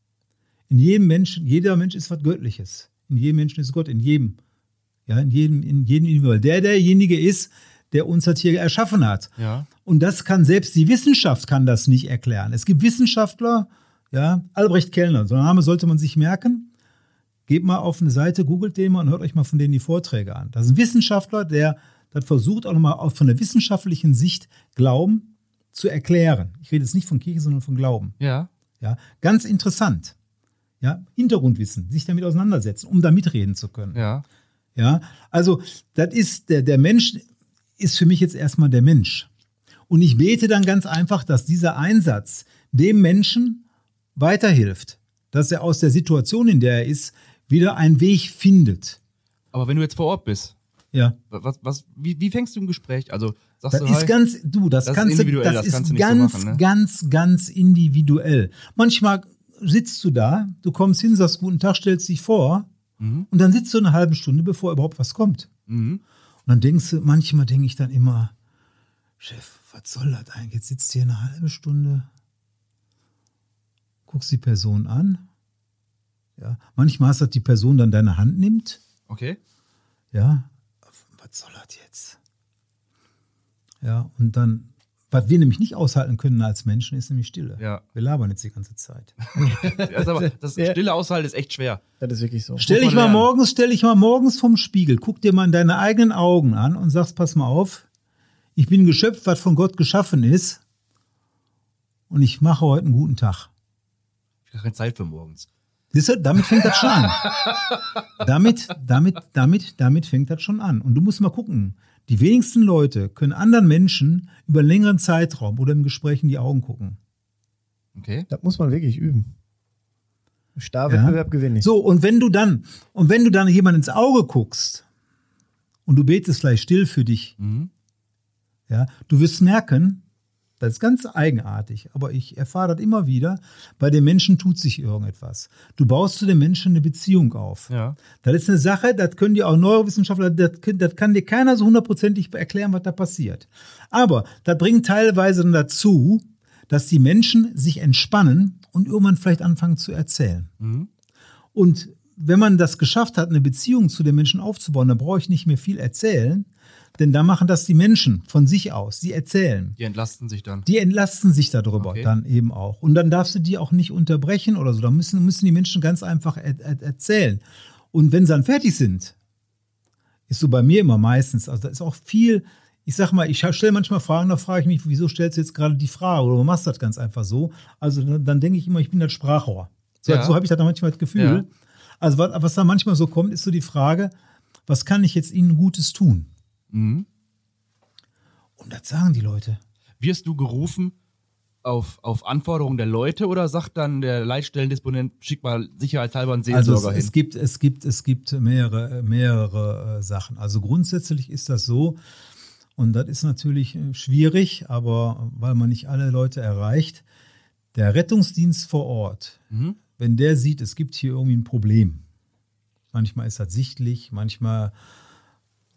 C: In jedem Menschen, jeder Mensch ist was Göttliches. In jedem Menschen ist Gott, in jedem. Ja, in jedem, in jedem Individual. Der derjenige ist, der uns das hier erschaffen hat.
A: Ja.
C: Und das kann selbst die Wissenschaft kann das nicht erklären. Es gibt Wissenschaftler, ja, Albrecht Kellner, so ein Name sollte man sich merken. Geht mal auf eine Seite, googelt den mal und hört euch mal von denen die Vorträge an. Das ist ein Wissenschaftler, der das versucht, auch nochmal von der wissenschaftlichen Sicht Glauben zu erklären. Ich rede jetzt nicht von Kirche, sondern von Glauben.
A: Ja.
C: Ja, ganz interessant. Ja, Hintergrundwissen, sich damit auseinandersetzen, um da mitreden zu können.
A: Ja.
C: Ja, also das ist der, der Mensch ist für mich jetzt erstmal der Mensch. Und ich bete dann ganz einfach, dass dieser Einsatz dem Menschen weiterhilft, dass er aus der Situation, in der er ist, wieder einen Weg findet.
A: Aber wenn du jetzt vor Ort bist,
C: Ja,
A: was, was, wie, wie fängst du ein Gespräch? Also sagst
C: das
A: du,
C: ist
A: hi,
C: ganz, du, das,
A: das ist
C: kannst du,
A: individuell,
C: das
A: das kannst
C: ist
A: du nicht so
C: ganz,
A: machen, ne?
C: ganz, ganz individuell. Manchmal sitzt du da, du kommst hin, sagst guten Tag, stellst dich vor
A: Mhm.
C: und dann sitzt du eine halbe Stunde, bevor überhaupt was kommt.
A: Mhm.
C: Und dann denkst du, manchmal denke ich dann immer, Chef, was soll das eigentlich? Jetzt sitzt hier eine halbe Stunde, guckst die Person an. Ja, manchmal hast du, dass die Person dann deine Hand nimmt.
A: Okay.
C: Ja, was soll das jetzt? Ja, und dann, was wir nämlich nicht aushalten können als Menschen, ist nämlich Stille.
A: Ja.
C: Wir labern jetzt die ganze Zeit.
A: Das, ist aber, das
B: Ja.
A: stille Aushalten ist echt schwer.
B: Das ist wirklich so.
C: Stell
A: man
C: dich mal
A: lernen.
C: morgens, stell dich mal morgens vom Spiegel, guck dir mal in deine eigenen Augen an und sagst, pass mal auf, ich bin ein Geschöpf, was von Gott geschaffen ist und ich mache heute einen guten Tag.
A: Ich habe keine Zeit für morgens.
C: Siehst du, damit fängt das schon an. damit, damit, damit, damit fängt das schon an. Und du musst mal gucken, die wenigsten Leute können anderen Menschen über einen längeren Zeitraum oder im Gespräch in die Augen gucken.
A: Okay.
B: Das muss man wirklich üben. Starrwettbewerb gewinne ich.
C: So, und wenn du dann, und wenn du dann jemand ins Auge guckst und du betest gleich still für dich,
A: Mhm.
C: ja, du wirst merken, das ist ganz eigenartig, aber ich erfahre das immer wieder, bei den Menschen tut sich irgendetwas. Du baust zu den Menschen eine Beziehung auf.
A: Ja.
C: Das ist eine Sache, das können dir auch Neurowissenschaftler, das, können- das kann dir keiner so hundertprozentig erklären, was da passiert. Aber das bringt teilweise dann dazu, dass die Menschen sich entspannen und irgendwann vielleicht anfangen zu erzählen.
A: Mhm.
C: Und wenn man das geschafft hat, eine Beziehung zu den Menschen aufzubauen, dann brauche ich nicht mehr viel erzählen, denn da machen das die Menschen von sich aus. Die erzählen.
A: Die entlasten sich dann.
C: Die entlasten sich darüber
A: Okay.
C: dann eben auch. Und dann darfst du die auch nicht unterbrechen oder so. Da müssen, müssen die Menschen ganz einfach er, er, erzählen. Und wenn sie dann fertig sind, ist so bei mir immer meistens, also da ist auch viel, ich sag mal, ich stelle manchmal Fragen, da frage ich mich, wieso stellst du jetzt gerade die Frage oder du machst das ganz einfach so. Also dann, dann denke ich immer, ich bin das Sprachrohr. So,
A: Ja.
C: so habe ich da manchmal das Gefühl.
A: Ja.
C: Also was, was da manchmal so kommt, ist so die Frage, was kann ich jetzt ihnen Gutes tun?
A: Mhm.
C: Und das sagen die Leute.
A: Wirst du gerufen auf, auf Anforderungen der Leute oder sagt dann der Leitstellendisponent, schick mal sicherheitshalber einen
C: Also
A: Seelsorger
C: es, es
A: hin?
C: gibt, es gibt, es gibt mehrere, mehrere äh, Sachen. Also grundsätzlich ist das so, und das ist natürlich äh, schwierig, aber weil man nicht alle Leute erreicht, der Rettungsdienst vor Ort,
A: Mhm.
C: wenn der sieht, es gibt hier irgendwie ein Problem, manchmal ist das sichtlich, manchmal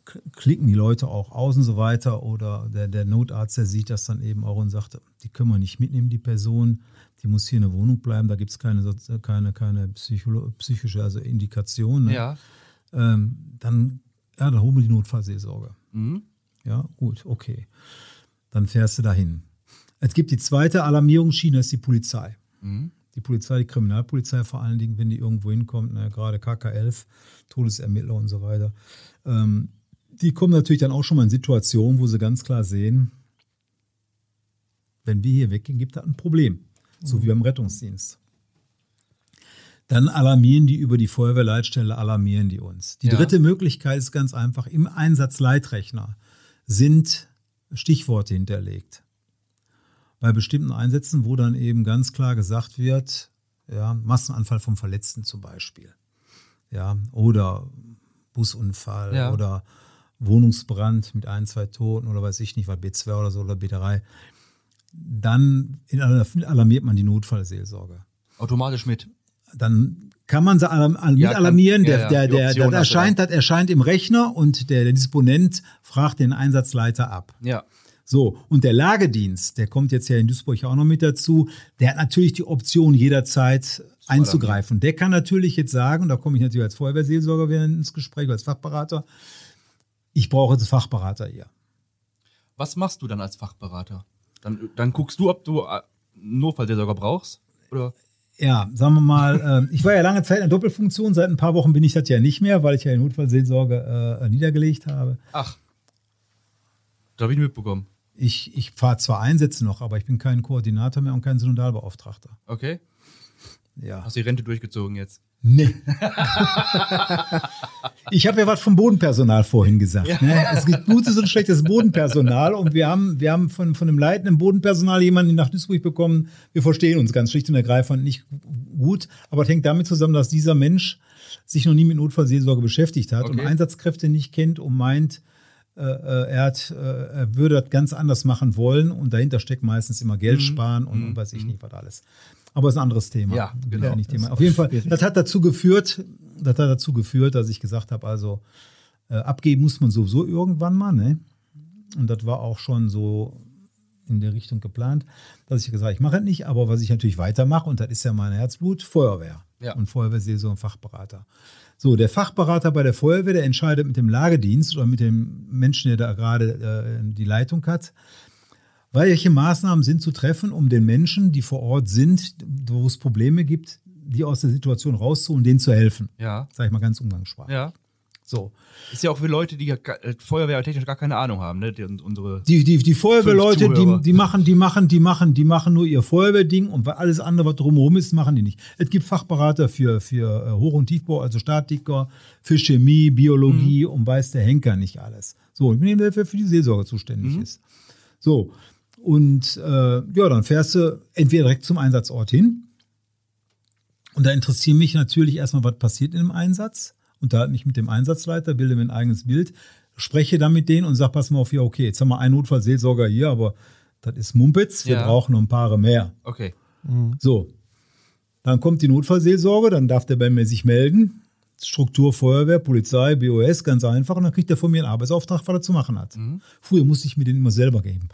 C: klicken die Leute auch aus und so weiter. Oder der, der Notarzt, der sieht das dann eben auch und sagt, die können wir nicht mitnehmen, die Person. Die muss hier in der Wohnung bleiben. Da gibt es keine, keine, keine Psycholo- psychische also Indikation. Ne?
A: Ja.
C: Ähm, dann, ja, dann holen wir die Notfallseelsorge.
A: Mhm.
C: Ja, gut, okay. Dann fährst du dahin. Es gibt die zweite Alarmierungsschiene, das ist die Polizei.
A: Mhm.
C: Die Polizei, die Kriminalpolizei vor allen Dingen, wenn die irgendwo hinkommt, ne, gerade K K elf, Todesermittler und so weiter. Ähm, die kommen natürlich dann auch schon mal in Situationen, wo sie ganz klar sehen, wenn wir hier weggehen, gibt es ein Problem. So wie beim Rettungsdienst. Dann alarmieren die über die Feuerwehrleitstelle, alarmieren die uns. Die
A: Ja.
C: dritte Möglichkeit ist ganz einfach, im Einsatzleitrechner sind Stichworte hinterlegt. Bei bestimmten Einsätzen, wo dann eben ganz klar gesagt wird, ja, Massenanfall vom Verletzten zum Beispiel. Ja, oder Busunfall
A: Ja.
C: oder Wohnungsbrand mit ein, zwei Toten oder weiß ich nicht, was B zwei oder so oder B drei. Dann alarmiert man die Notfallseelsorge.
A: Automatisch mit.
C: Dann kann man sie alarm, mit
A: Ja, kann-
C: alarmieren.
A: ja,
C: Der,
A: ja,
C: der,
A: die
C: der,
A: Option
C: das,
A: hast du
C: erscheint, das erscheint im Rechner und der, der Disponent fragt den Einsatzleiter ab.
A: Ja.
C: So, und der Lagedienst, der kommt jetzt ja in Duisburg auch noch mit dazu, der hat natürlich die Option, jederzeit einzugreifen. Der kann natürlich jetzt sagen, und da komme ich natürlich als Feuerwehrseelsorger wieder ins Gespräch, als Fachberater, ich brauche jetzt Fachberater hier.
A: Was machst du dann als Fachberater? Dann, dann guckst du, ob du äh, einen Notfallseelsorger brauchst? Oder?
C: Ja, sagen wir mal, äh, ich war ja lange Zeit in der Doppelfunktion, seit ein paar Wochen bin ich das ja nicht mehr, weil ich ja die Notfallseelsorge äh, niedergelegt habe.
A: Ach. Da habe ich nicht mitbekommen.
C: Ich, ich fahre zwar Einsätze noch, aber ich bin kein Koordinator mehr und kein Synodalbeauftragter.
A: Okay.
C: Ja.
A: Hast die Rente durchgezogen jetzt?
C: Nee. Ich habe ja was vom Bodenpersonal vorhin gesagt.
A: Ja.
C: Ne? Es gibt gutes und schlechtes Bodenpersonal und wir haben, wir haben von, von einem leitenden Bodenpersonal jemanden nach Duisburg bekommen. Wir verstehen uns ganz schlicht und ergreifend nicht gut, aber es hängt damit zusammen, dass dieser Mensch sich noch nie mit Notfallseelsorge beschäftigt hat
A: Okay.
C: und Einsatzkräfte nicht kennt und meint, äh, er, hat, äh, er würde das ganz anders machen wollen und dahinter steckt meistens immer Geld
A: Mhm.
C: sparen und,
A: Mhm.
C: und weiß ich nicht, was alles. Aber es ist ein anderes Thema.
A: Ja,
C: Will
A: genau.
C: ich nicht
B: Das
C: Thema.
B: ist
C: Auf jeden Fall,
B: schwierig.
C: das hat dazu geführt, das hat dazu geführt, dass ich gesagt habe, also äh, abgeben muss man sowieso irgendwann mal, ne? Und das war auch schon so in der Richtung geplant, dass ich gesagt habe, ich mache es nicht, aber was ich natürlich weitermache, und das ist ja mein Herzblut, Feuerwehr.
A: Ja.
C: Und Feuerwehrseelsorge und Fachberater. So, der Fachberater bei der Feuerwehr, der entscheidet mit dem Lagedienst oder mit dem Menschen, der da gerade äh, die Leitung hat, welche Maßnahmen sind zu treffen, um den Menschen, die vor Ort sind, wo es Probleme gibt, die aus der Situation rauszuholen, denen zu helfen.
A: Ja.
C: Sag ich mal ganz umgangssprachlich.
A: Ja.
C: So.
A: Ist ja auch für Leute, die ja ga- äh, Feuerwehrtechnisch gar keine Ahnung haben, ne? Die, unsere.
C: Die, die, die Feuerwehrleute,
A: Fünf Zuhörer.
C: die, die machen, die machen, die machen, die machen nur ihr Feuerwehrding und alles andere, was drumherum ist, machen die nicht. Es gibt Fachberater für, für äh, Hoch- und Tiefbau, also Statiker, für Chemie, Biologie und weiß der Henker nicht alles. So, ich bin jemand, der für die Seelsorge zuständig
A: Mhm.
C: ist. So. Und äh, ja, dann fährst du entweder direkt zum Einsatzort hin. Und da interessiert mich natürlich erstmal, was passiert in dem Einsatz. Unterhalte mich mit dem Einsatzleiter, bilde mir ein eigenes Bild, spreche dann mit denen und sage, pass mal auf, ja, okay, jetzt haben wir einen Notfallseelsorger hier, aber das ist Mumpitz, wir
A: Ja.
C: brauchen noch ein paar mehr.
A: Okay.
C: So, dann kommt die Notfallseelsorge, dann darf der bei mir sich melden. Struktur, Feuerwehr, Polizei, B O S, ganz einfach. Und dann kriegt er von mir einen Arbeitsauftrag, was er zu machen hat.
A: Mhm.
C: Früher musste ich mir den immer selber geben.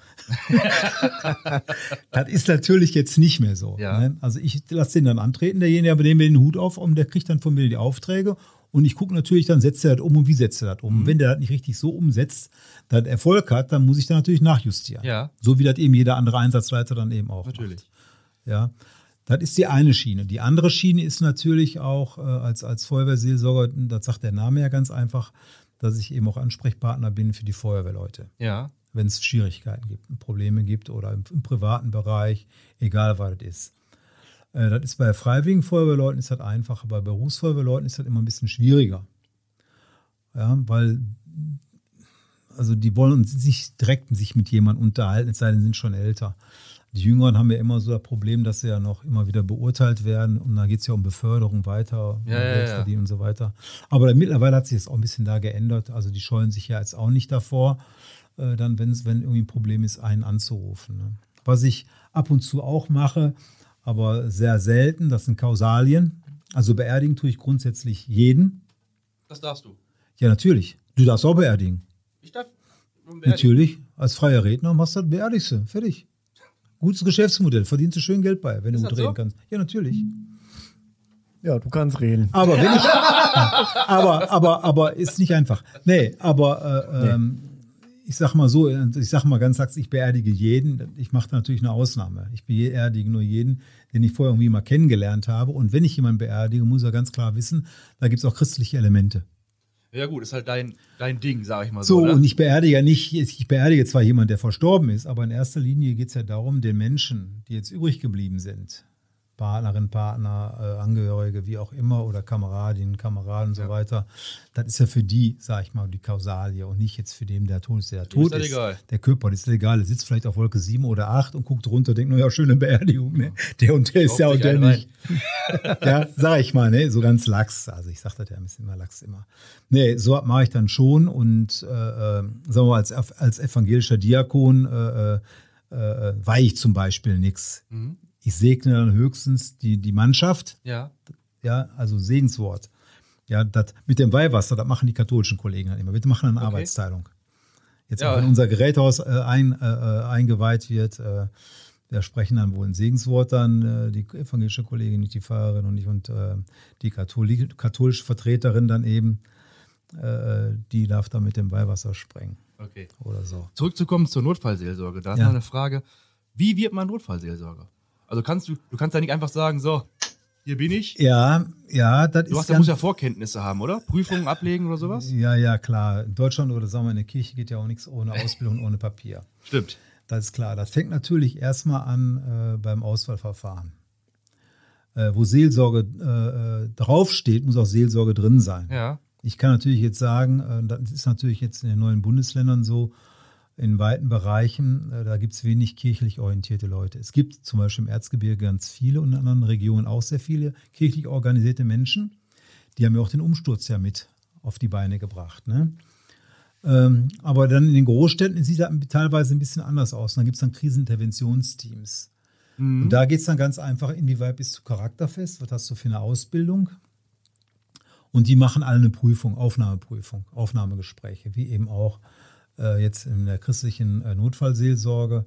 C: Das ist natürlich jetzt nicht mehr so.
A: Ja.
C: Ne? Also ich lasse den dann antreten, derjenige, bei dem mir den Hut auf und der kriegt dann von mir die Aufträge. Und ich gucke natürlich, dann setzt er das um und wie setzt er das um.
A: Mhm.
C: Wenn der das nicht richtig so umsetzt, dass er Erfolg hat, dann muss ich da natürlich nachjustieren.
A: Ja.
C: So wie das eben jeder andere Einsatzleiter dann eben auch
A: Natürlich.
C: macht. Ja, das ist die eine Schiene. Die andere Schiene ist natürlich auch äh, als, als Feuerwehrseelsorger, das sagt der Name ja ganz einfach, dass ich eben auch Ansprechpartner bin für die Feuerwehrleute.
A: Ja.
C: Wenn es Schwierigkeiten gibt, Probleme gibt oder im, im privaten Bereich, egal was das ist. Äh, das ist bei freiwilligen Feuerwehrleuten ist das einfacher, bei Berufsfeuerwehrleuten ist das immer ein bisschen schwieriger. Ja, weil also die wollen sich direkt sich mit jemandem unterhalten, es sei denn, sie sind schon älter. Die Jüngeren haben ja immer so das Problem, dass sie ja noch immer wieder beurteilt werden. Und da geht es ja um Beförderung weiter, um
A: Ja, ja,
C: Geld
A: ja.
C: verdienen und so weiter. Aber dann, mittlerweile hat sich das auch ein bisschen da geändert. Also die scheuen sich ja jetzt auch nicht davor, äh, dann, wenn's, wenn irgendwie ein Problem ist, einen anzurufen. Ne? Was ich ab und zu auch mache, aber sehr selten, das sind Kausalien. Also beerdigen tue ich grundsätzlich jeden.
A: Das darfst du.
C: Ja, natürlich. Du darfst auch beerdigen.
A: Ich darf
C: Natürlich, als freier Redner machst du das, beerdigst du. Fertig. Gutes Geschäftsmodell, verdienst du schön Geld bei, wenn
A: Ist
C: du
A: das
C: gut reden
A: so?
C: kannst. Ja, natürlich.
B: Ja, du kannst reden.
C: Aber wenn ich, aber, aber, aber ist nicht einfach. Nee, aber äh, ähm, ich sag mal so, ich sag mal ganz lax, ich beerdige jeden. Ich mache da natürlich eine Ausnahme. Ich beerdige nur jeden, den ich vorher irgendwie mal kennengelernt habe. Und wenn ich jemanden beerdige, muss er ganz klar wissen, da gibt es auch christliche Elemente.
A: Ja gut, ist halt dein, dein Ding, sag ich mal so.
C: So,
A: oder?
C: und ich beerdige ja nicht, ich beerdige zwar jemanden, der verstorben ist, aber in erster Linie geht es ja darum, den Menschen, die jetzt übrig geblieben sind, Partnerin, Partner, äh, Angehörige, wie auch immer, oder Kameradinnen, Kameraden und so
A: Ja.
C: weiter. Das ist ja für die, sag ich mal, die Kausalie und nicht jetzt für den, der tot ist, der
A: Dem
C: tot
A: ist das
C: ist.
A: egal.
C: Der Körper, das ist egal. Der sitzt vielleicht auf Wolke sieben oder acht und guckt runter, denkt, naja, schöne Beerdigung, ne? Der und der ist
A: Raucht
C: ja
A: sich
C: und der
A: einen
C: nicht. Ja, sag ich mal, ne? So ganz lax. Also ich sag das ja ein bisschen immer lax immer. Nee, so mache ich dann schon und äh, äh, sagen wir mal, als, als evangelischer Diakon äh, äh, weihe ich zum Beispiel nichts.
A: Mhm.
C: Ich segne dann höchstens die, die Mannschaft,
A: Ja.
C: ja, also Segenswort. Ja, das mit dem Weihwasser, das machen die katholischen Kollegen dann immer. Wir machen eine
A: Okay.
C: Arbeitsteilung. Jetzt
A: Ja.
C: auch wenn unser Gerätehaus äh, ein, äh, eingeweiht wird, äh, wir sprechen dann wohl ein Segenswort dann, äh, die evangelische Kollegin, nicht die Pfarrerin und ich und äh, die Katholik, katholische Vertreterin dann eben, äh, die darf dann mit dem Weihwasser sprengen
A: Okay.
C: oder so.
A: Zurückzukommen zur Notfallseelsorge. Da ist
C: Ja.
A: noch eine Frage. Wie wird man Notfallseelsorger? Also kannst du, du kannst ja nicht einfach sagen, so, hier bin ich.
C: Ja, ja, das
A: Du
C: ist
A: hast, ja,
C: ganz-
A: musst ja Vorkenntnisse haben, oder? Prüfungen ablegen oder sowas?
C: Ja, ja, klar. In Deutschland oder sagen wir in der Kirche geht ja auch nichts ohne Ausbildung und ohne Papier.
A: Stimmt.
C: Das ist klar. Das fängt natürlich erstmal an äh, beim Auswahlverfahren. Äh, wo Seelsorge äh, äh, draufsteht, muss auch Seelsorge drin sein.
A: Ja.
C: Ich kann natürlich jetzt sagen, äh, das ist natürlich jetzt in den neuen Bundesländern so, in weiten Bereichen, äh, da gibt es wenig kirchlich orientierte Leute. Es gibt zum Beispiel im Erzgebirge ganz viele und in anderen Regionen auch sehr viele kirchlich organisierte Menschen. Die haben ja auch den Umsturz ja mit auf die Beine gebracht. Ne? Ähm, aber dann in den Großstädten sieht das teilweise ein bisschen anders aus. Und dann gibt es dann Kriseninterventionsteams.
A: Mhm.
C: Und da geht es dann ganz einfach, inwieweit bist du charakterfest, was hast du für eine Ausbildung? Und die machen alle eine Prüfung, Aufnahmeprüfung, Aufnahmegespräche, wie eben auch äh, jetzt in der christlichen äh, Notfallseelsorge.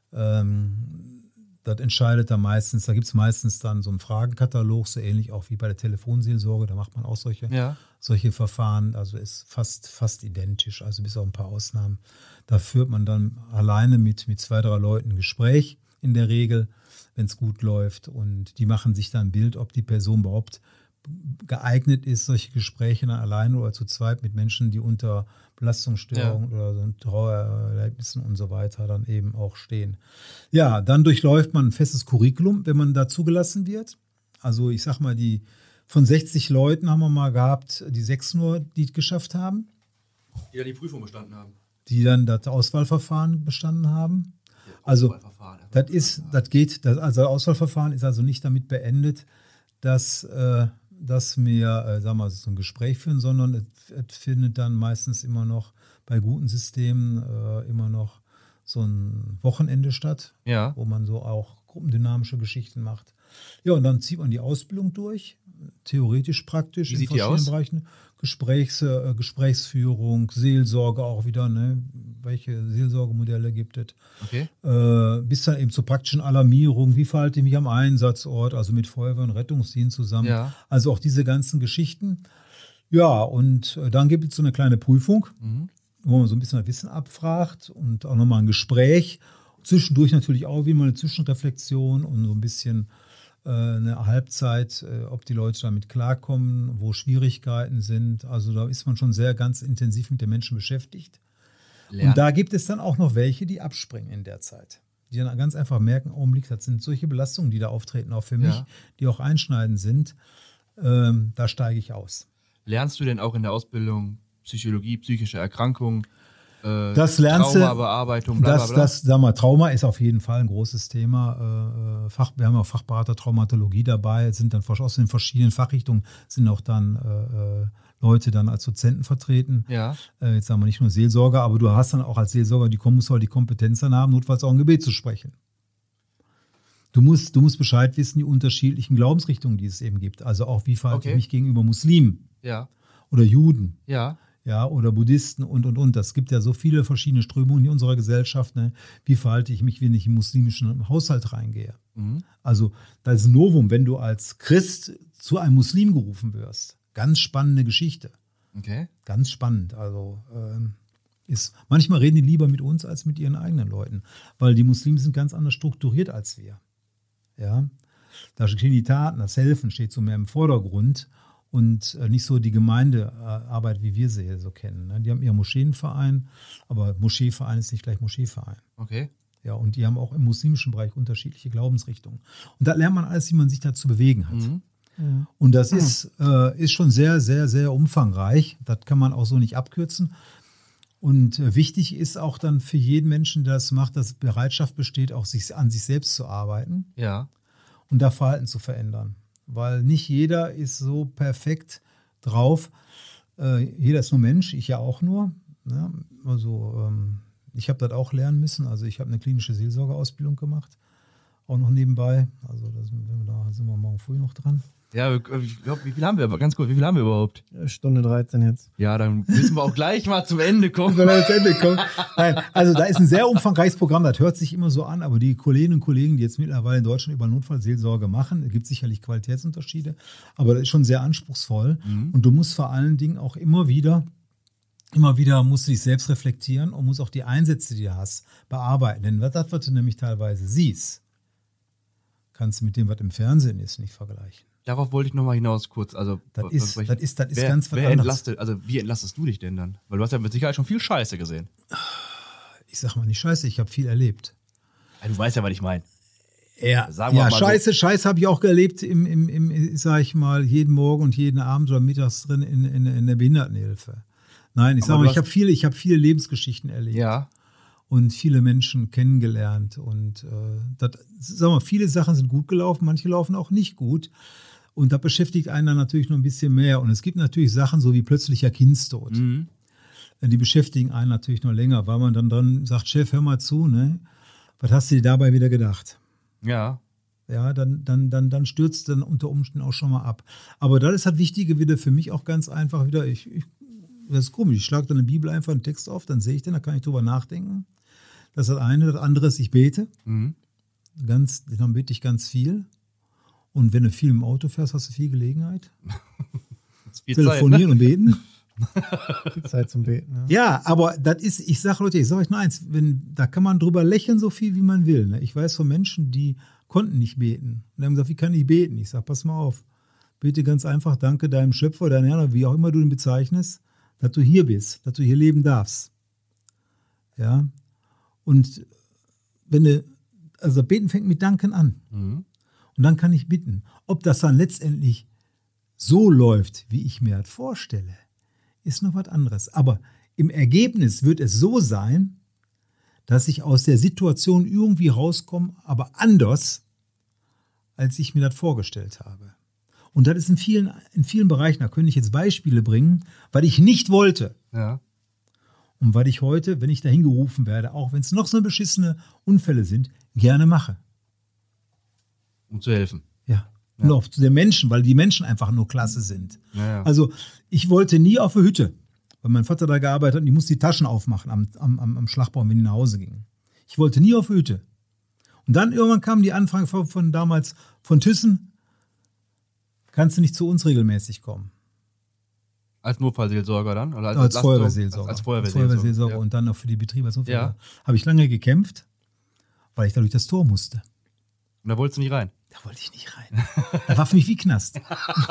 C: Ähm, das entscheidet dann meistens, da gibt es meistens dann so einen Fragenkatalog, so ähnlich auch wie bei der Telefonseelsorge, da macht man auch solche,
A: Ja.
C: solche Verfahren, also ist fast, fast identisch, also bis auf ein paar Ausnahmen. Da führt man dann alleine mit, mit zwei, drei Leuten ein Gespräch in der Regel, wenn es gut läuft, und die machen sich dann ein Bild, ob die Person überhaupt geeignet ist, solche Gespräche dann alleine oder zu zweit mit Menschen, die unter Belastungsstörungen oder so Trauererlebnissen und so weiter dann eben auch stehen. Ja, dann durchläuft man ein festes Curriculum, wenn man da zugelassen wird. Also ich sag mal, die von sechzig Leuten haben wir mal gehabt, die sechs nur, die es geschafft haben,
A: Die ja die Prüfung bestanden haben.
C: die dann das Auswahlverfahren bestanden haben. Also
A: Auswahlverfahren.
C: das ist, das geht, das, also das Auswahlverfahren ist also nicht damit beendet, dass, äh, dass wir, äh, sagen wir mal, so ein Gespräch führen, sondern es, es findet dann meistens immer noch bei guten Systemen äh, immer noch so ein Wochenende statt,
A: Ja.
C: wo man so auch gruppendynamische Geschichten macht. Ja, und dann zieht man die Ausbildung durch, theoretisch, praktisch
A: Wie
C: in
A: sieht die
C: verschiedenen
A: aus?
C: Bereichen. Gesprächs, äh, Gesprächsführung, Seelsorge auch wieder, ne? Welche Seelsorgemodelle gibt es?
A: Okay.
C: Äh, bis dann eben zur praktischen Alarmierung, wie verhalte ich mich am Einsatzort, also mit Feuerwehr und Rettungsdienst zusammen.
A: Ja.
C: Also auch diese ganzen Geschichten. Ja, und äh, dann gibt es so eine kleine Prüfung,
A: Mhm.
C: wo man so ein bisschen das Wissen abfragt und auch nochmal ein Gespräch. Zwischendurch natürlich auch wie mal eine Zwischenreflexion und so ein bisschen äh, eine Halbzeit, äh, ob die Leute damit klarkommen, wo Schwierigkeiten sind. Also da ist man schon sehr ganz intensiv mit den Menschen beschäftigt.
A: Lernen.
C: Und da gibt es dann auch noch welche, die abspringen in der Zeit. Die dann ganz einfach merken, Augenblick, das sind solche Belastungen, die da auftreten, auch für mich,
A: Ja.
C: die auch einschneidend sind. Ähm, da steige ich aus.
A: Lernst du denn auch in der Ausbildung Psychologie, psychische Erkrankungen, äh,
C: Das lernst du-
A: Traumabearbeitung, bla bla
C: Das,
A: bla?
C: das, sag mal, Trauma ist auf jeden Fall ein großes Thema. Äh, Fach, wir haben auch Fachberater Traumatologie dabei. Es sind dann vers- aus den verschiedenen Fachrichtungen sind auch dann äh, äh, Leute dann als Dozenten vertreten.
A: Ja.
C: Äh, jetzt sagen wir nicht nur Seelsorger, aber du hast dann auch als Seelsorger, die kommen, musst du halt die Kompetenz dann haben, notfalls auch ein Gebet zu sprechen. Du musst, du musst Bescheid wissen, die unterschiedlichen Glaubensrichtungen, die es eben gibt. Also auch, wie verhalte
A: Okay.
C: ich mich gegenüber Muslimen
A: Ja.
C: oder Juden.
A: Ja.
C: Ja, oder Buddhisten und, und, und. Es gibt ja so viele verschiedene Strömungen in unserer Gesellschaft. Ne? Wie verhalte ich mich, wenn ich in einen muslimischen Haushalt reingehe? Mhm. Also, das ist ein Novum, wenn du als Christ zu einem Muslim gerufen wirst. Ganz spannende Geschichte.
A: Okay.
C: Ganz spannend. Also, ähm, ist, manchmal reden die lieber mit uns als mit ihren eigenen Leuten, weil die Muslime sind ganz anders strukturiert als wir. Ja, da stehen die Taten, das Helfen steht so mehr im Vordergrund und äh, nicht so die Gemeindearbeit, wie wir sie hier so kennen. Ne? Die haben ihren Moscheenverein, aber Moscheeverein ist nicht gleich Moscheeverein.
A: Okay.
C: Ja, und die haben auch im muslimischen Bereich unterschiedliche Glaubensrichtungen. Und da lernt man alles, wie man sich da zu bewegen hat.
A: Mhm.
C: Mhm. Und das ist, äh, ist schon sehr, sehr, sehr umfangreich. Das kann man auch so nicht abkürzen. Und äh, wichtig ist auch dann für jeden Menschen, der das macht, dass Bereitschaft besteht, auch sich, an sich selbst zu arbeiten.
A: Ja.
C: Und da Verhalten zu verändern. Weil nicht jeder ist so perfekt drauf. Äh, jeder ist nur Mensch, ich ja auch nur. Ne? Also ähm, ich habe das auch lernen müssen. Also ich habe eine klinische Seelsorgeausbildung gemacht. Auch noch nebenbei. Also da sind wir, da sind wir morgen früh noch dran.
A: Ja, ich glaube, wie viel haben wir? Ganz kurz, wie viel haben wir überhaupt?
B: Stunde dreizehn jetzt.
A: Ja, dann müssen wir auch gleich mal zum Ende kommen.
C: Wenn wir zum Ende kommen. Nein, also da ist ein sehr umfangreiches Programm, das hört sich immer so an, aber die Kolleginnen und Kollegen, die jetzt mittlerweile in Deutschland über Notfallseelsorge machen, es gibt sicherlich Qualitätsunterschiede, aber das ist schon sehr anspruchsvoll. Mhm. Und du musst vor allen Dingen auch immer wieder, immer wieder musst du dich selbst reflektieren und musst auch die Einsätze, die du hast, bearbeiten. Denn das, was du nämlich teilweise siehst, kannst du mit dem, was im Fernsehen ist, nicht vergleichen.
A: Darauf wollte ich nochmal hinaus kurz. Also,
C: das ist,
A: was,
C: das ist, das ist
A: wer,
C: ganz was
A: wer
C: anderes.
A: Entlastet, also wie entlastest du dich denn dann? Weil du hast ja mit Sicherheit schon viel Scheiße gesehen.
C: Ich sag mal nicht Scheiße, ich habe viel erlebt.
A: Ja, du weißt ja, was ich meine.
C: Ja,
A: Sagen wir
C: ja
A: mal
C: Scheiße,
A: so.
C: Scheiße habe ich auch erlebt, im, im, im, sag ich mal, jeden Morgen und jeden Abend oder mittags drin in, in, in der Behindertenhilfe. Nein, ich sage mal, ich habe viele, ich hab viele Lebensgeschichten erlebt.
A: Ja.
C: Und viele Menschen kennengelernt. Und äh, das, sag mal, viele Sachen sind gut gelaufen, manche laufen auch nicht gut. Und das beschäftigt einen dann natürlich noch ein bisschen mehr. Und es gibt natürlich Sachen, so wie plötzlicher Kindstod. Mhm. Die beschäftigen einen natürlich noch länger, weil man dann dran sagt, Chef, hör mal zu, ne? Was hast du dir dabei wieder gedacht?
A: Ja.
C: Ja, dann, dann, dann, dann stürzt dann unter Umständen auch schon mal ab. Aber das ist das Wichtige wieder für mich auch ganz einfach wieder. Ich, ich, das ist komisch, ich schlage dann eine Bibel einfach einen Text auf, dann sehe ich den, da kann ich drüber nachdenken. Das ist das eine. Das andere ist, ich bete. Mhm. Ganz, dann bete ich ganz viel. Und wenn du viel im Auto fährst, hast du viel Gelegenheit.
A: Viel
C: Telefonieren
A: Zeit, ne?
C: und beten.
B: Viel Zeit zum Beten. Ja,
C: ja, aber das ist, ich sage Leute, ich sage euch nur eins, wenn, da kann man drüber lächeln, so viel wie man will. Ne? Ich weiß von Menschen, die konnten nicht beten. Und haben gesagt, wie kann ich beten? Ich sage, pass mal auf, bete ganz einfach, danke deinem Schöpfer, deinem Herrn, wie auch immer du ihn bezeichnest, dass du hier bist, dass du hier leben darfst. Ja, und wenn du, also Beten fängt mit Danken an. Mhm. Und dann kann ich bitten. Ob das dann letztendlich so läuft, wie ich mir das vorstelle, ist noch was anderes. Aber im Ergebnis wird es so sein, dass ich aus der Situation irgendwie rauskomme, aber anders, als ich mir das vorgestellt habe. Und das ist in vielen, in vielen Bereichen, da könnte ich jetzt Beispiele bringen, weil ich nicht wollte.
A: Ja.
C: Und weil ich heute, wenn ich dahin gerufen werde, auch wenn es noch so beschissene Unfälle sind, gerne mache.
A: Um zu helfen.
C: Ja. Ja. Und auch zu den Menschen, weil die Menschen einfach nur klasse sind.
A: Ja, ja.
C: Also ich wollte nie auf der Hütte, weil mein Vater da gearbeitet hat und ich musste die Taschen aufmachen am, am, am Schlagbaum, wenn die nach Hause gingen. Ich wollte nie auf der Hütte. Und dann irgendwann kam die Anfrage von, von damals von Thyssen, kannst du nicht zu uns regelmäßig kommen?
A: Als Notfallseelsorger dann? Oder als,
C: als Feuerwehrseelsorger.
A: Als, als Feuerwehrseelsorger,
C: Feuerwehrseelsorger
A: ja.
C: Und dann auch für die Betriebe als Notfallseelsorger.
A: Ja.
C: Habe ich lange gekämpft, weil ich da durch das Tor musste.
A: Und da wolltest du nicht rein?
C: Da wollte ich nicht rein. Das war für mich wie Knast.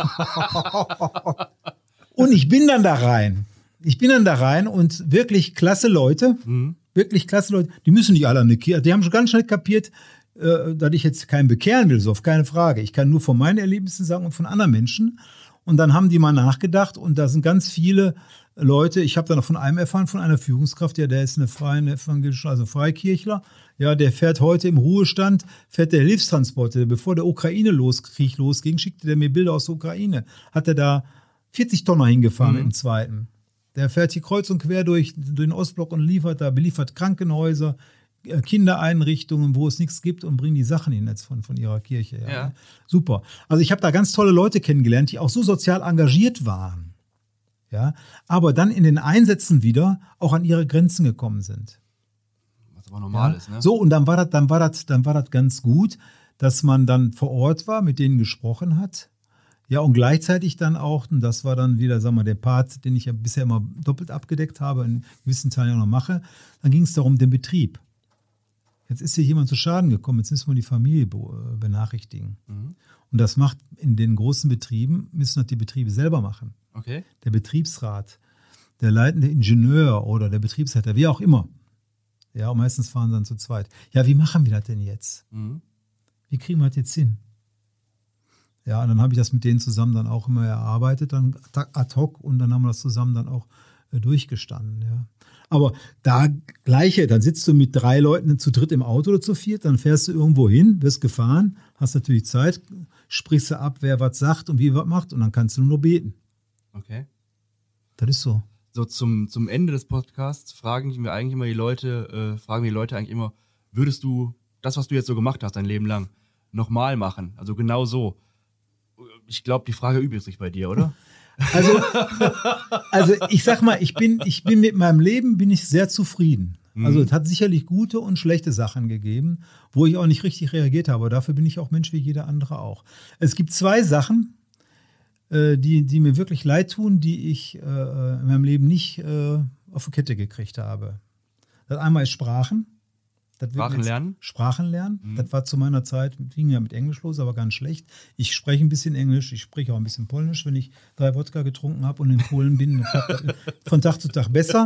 C: Und ich bin dann da rein. Ich bin dann da rein und wirklich klasse Leute, mhm. wirklich klasse Leute, die müssen nicht alle an die Kirche, die haben schon ganz schnell kapiert, äh, dass ich jetzt keinen bekehren will, so auf keine Frage. Ich kann nur von meinen Erlebnissen sagen und von anderen Menschen. Und dann haben die mal nachgedacht und da sind ganz viele Leute, ich habe da noch von einem erfahren, von einer Führungskraft, ja, der ist eine freie evangelische, also Freikirchler, ja, der fährt heute im Ruhestand, fährt der Hilfstransporte, bevor der Ukraine-Krieg losging, schickte der mir Bilder aus der Ukraine, hat er da vierzig Tonner hingefahren mhm. im zweiten. Der fährt hier kreuz und quer durch, durch den Ostblock und liefert da, beliefert Krankenhäuser, Kindereinrichtungen, wo es nichts gibt und bringen die Sachen hin jetzt von, von ihrer Kirche. Ja.
A: Ja.
C: Super. Also ich habe da ganz tolle Leute kennengelernt, die auch so sozial engagiert waren. Ja, aber dann in den Einsätzen wieder auch an ihre Grenzen gekommen sind.
A: Was aber normal
C: Ja?
A: ist, ne?
C: So, und dann war das, dann war das, dann war das ganz gut, dass man dann vor Ort war, mit denen gesprochen hat. Ja, und gleichzeitig dann auch, und das war dann wieder, sagen wir, der Part, den ich ja bisher immer doppelt abgedeckt habe, in gewissen Teilen auch noch mache, dann ging es darum, den Betrieb. Jetzt ist hier jemand zu Schaden gekommen, jetzt müssen wir die Familie benachrichtigen.
A: Mhm.
C: Und das macht in den großen Betrieben, müssen das die Betriebe selber machen.
A: Okay.
C: Der Betriebsrat, der leitende Ingenieur oder der Betriebsleiter, wie auch immer. Ja, und meistens fahren sie dann zu zweit. Ja, wie machen wir das denn jetzt?
A: Mhm.
C: Wie kriegen wir das jetzt hin? Ja, und dann habe ich das mit denen zusammen dann auch immer erarbeitet, dann ad hoc, und dann haben wir das zusammen dann auch äh, durchgestanden. Ja. Aber da gleiche, dann sitzt du mit drei Leuten zu dritt im Auto oder zu viert, dann fährst du irgendwo hin, wirst gefahren, hast natürlich Zeit, sprichst du ab, wer was sagt und wie was macht, und dann kannst du nur beten.
A: Okay.
C: Das ist so.
A: So zum, zum Ende des Podcasts fragen wir eigentlich immer die Leute, äh, fragen die Leute eigentlich immer, würdest du das, was du jetzt so gemacht hast, dein Leben lang, nochmal machen? Also genau so. Ich glaube, die Frage übt sich bei dir, oder?
C: Also, also ich sag mal, ich bin, ich bin mit meinem Leben bin ich sehr zufrieden.
A: Mhm.
C: Also es hat sicherlich gute und schlechte Sachen gegeben, wo ich auch nicht richtig reagiert habe. Aber dafür bin ich auch Mensch wie jeder andere auch. Es gibt zwei Sachen, äh, die, die mir wirklich leid tun, die ich äh, in meinem Leben nicht äh, auf die Kette gekriegt habe. Das einmal ist Sprachen. Das wird
A: Sprachen
C: jetzt-
A: lernen?
C: Sprachen lernen.
A: Mhm.
C: Das war zu meiner Zeit, ging ja mit Englisch los, aber ganz schlecht. Ich spreche ein bisschen Englisch, ich spreche auch ein bisschen Polnisch, wenn ich drei Wodka getrunken habe und in Polen bin. Das klappt das von Tag zu Tag besser.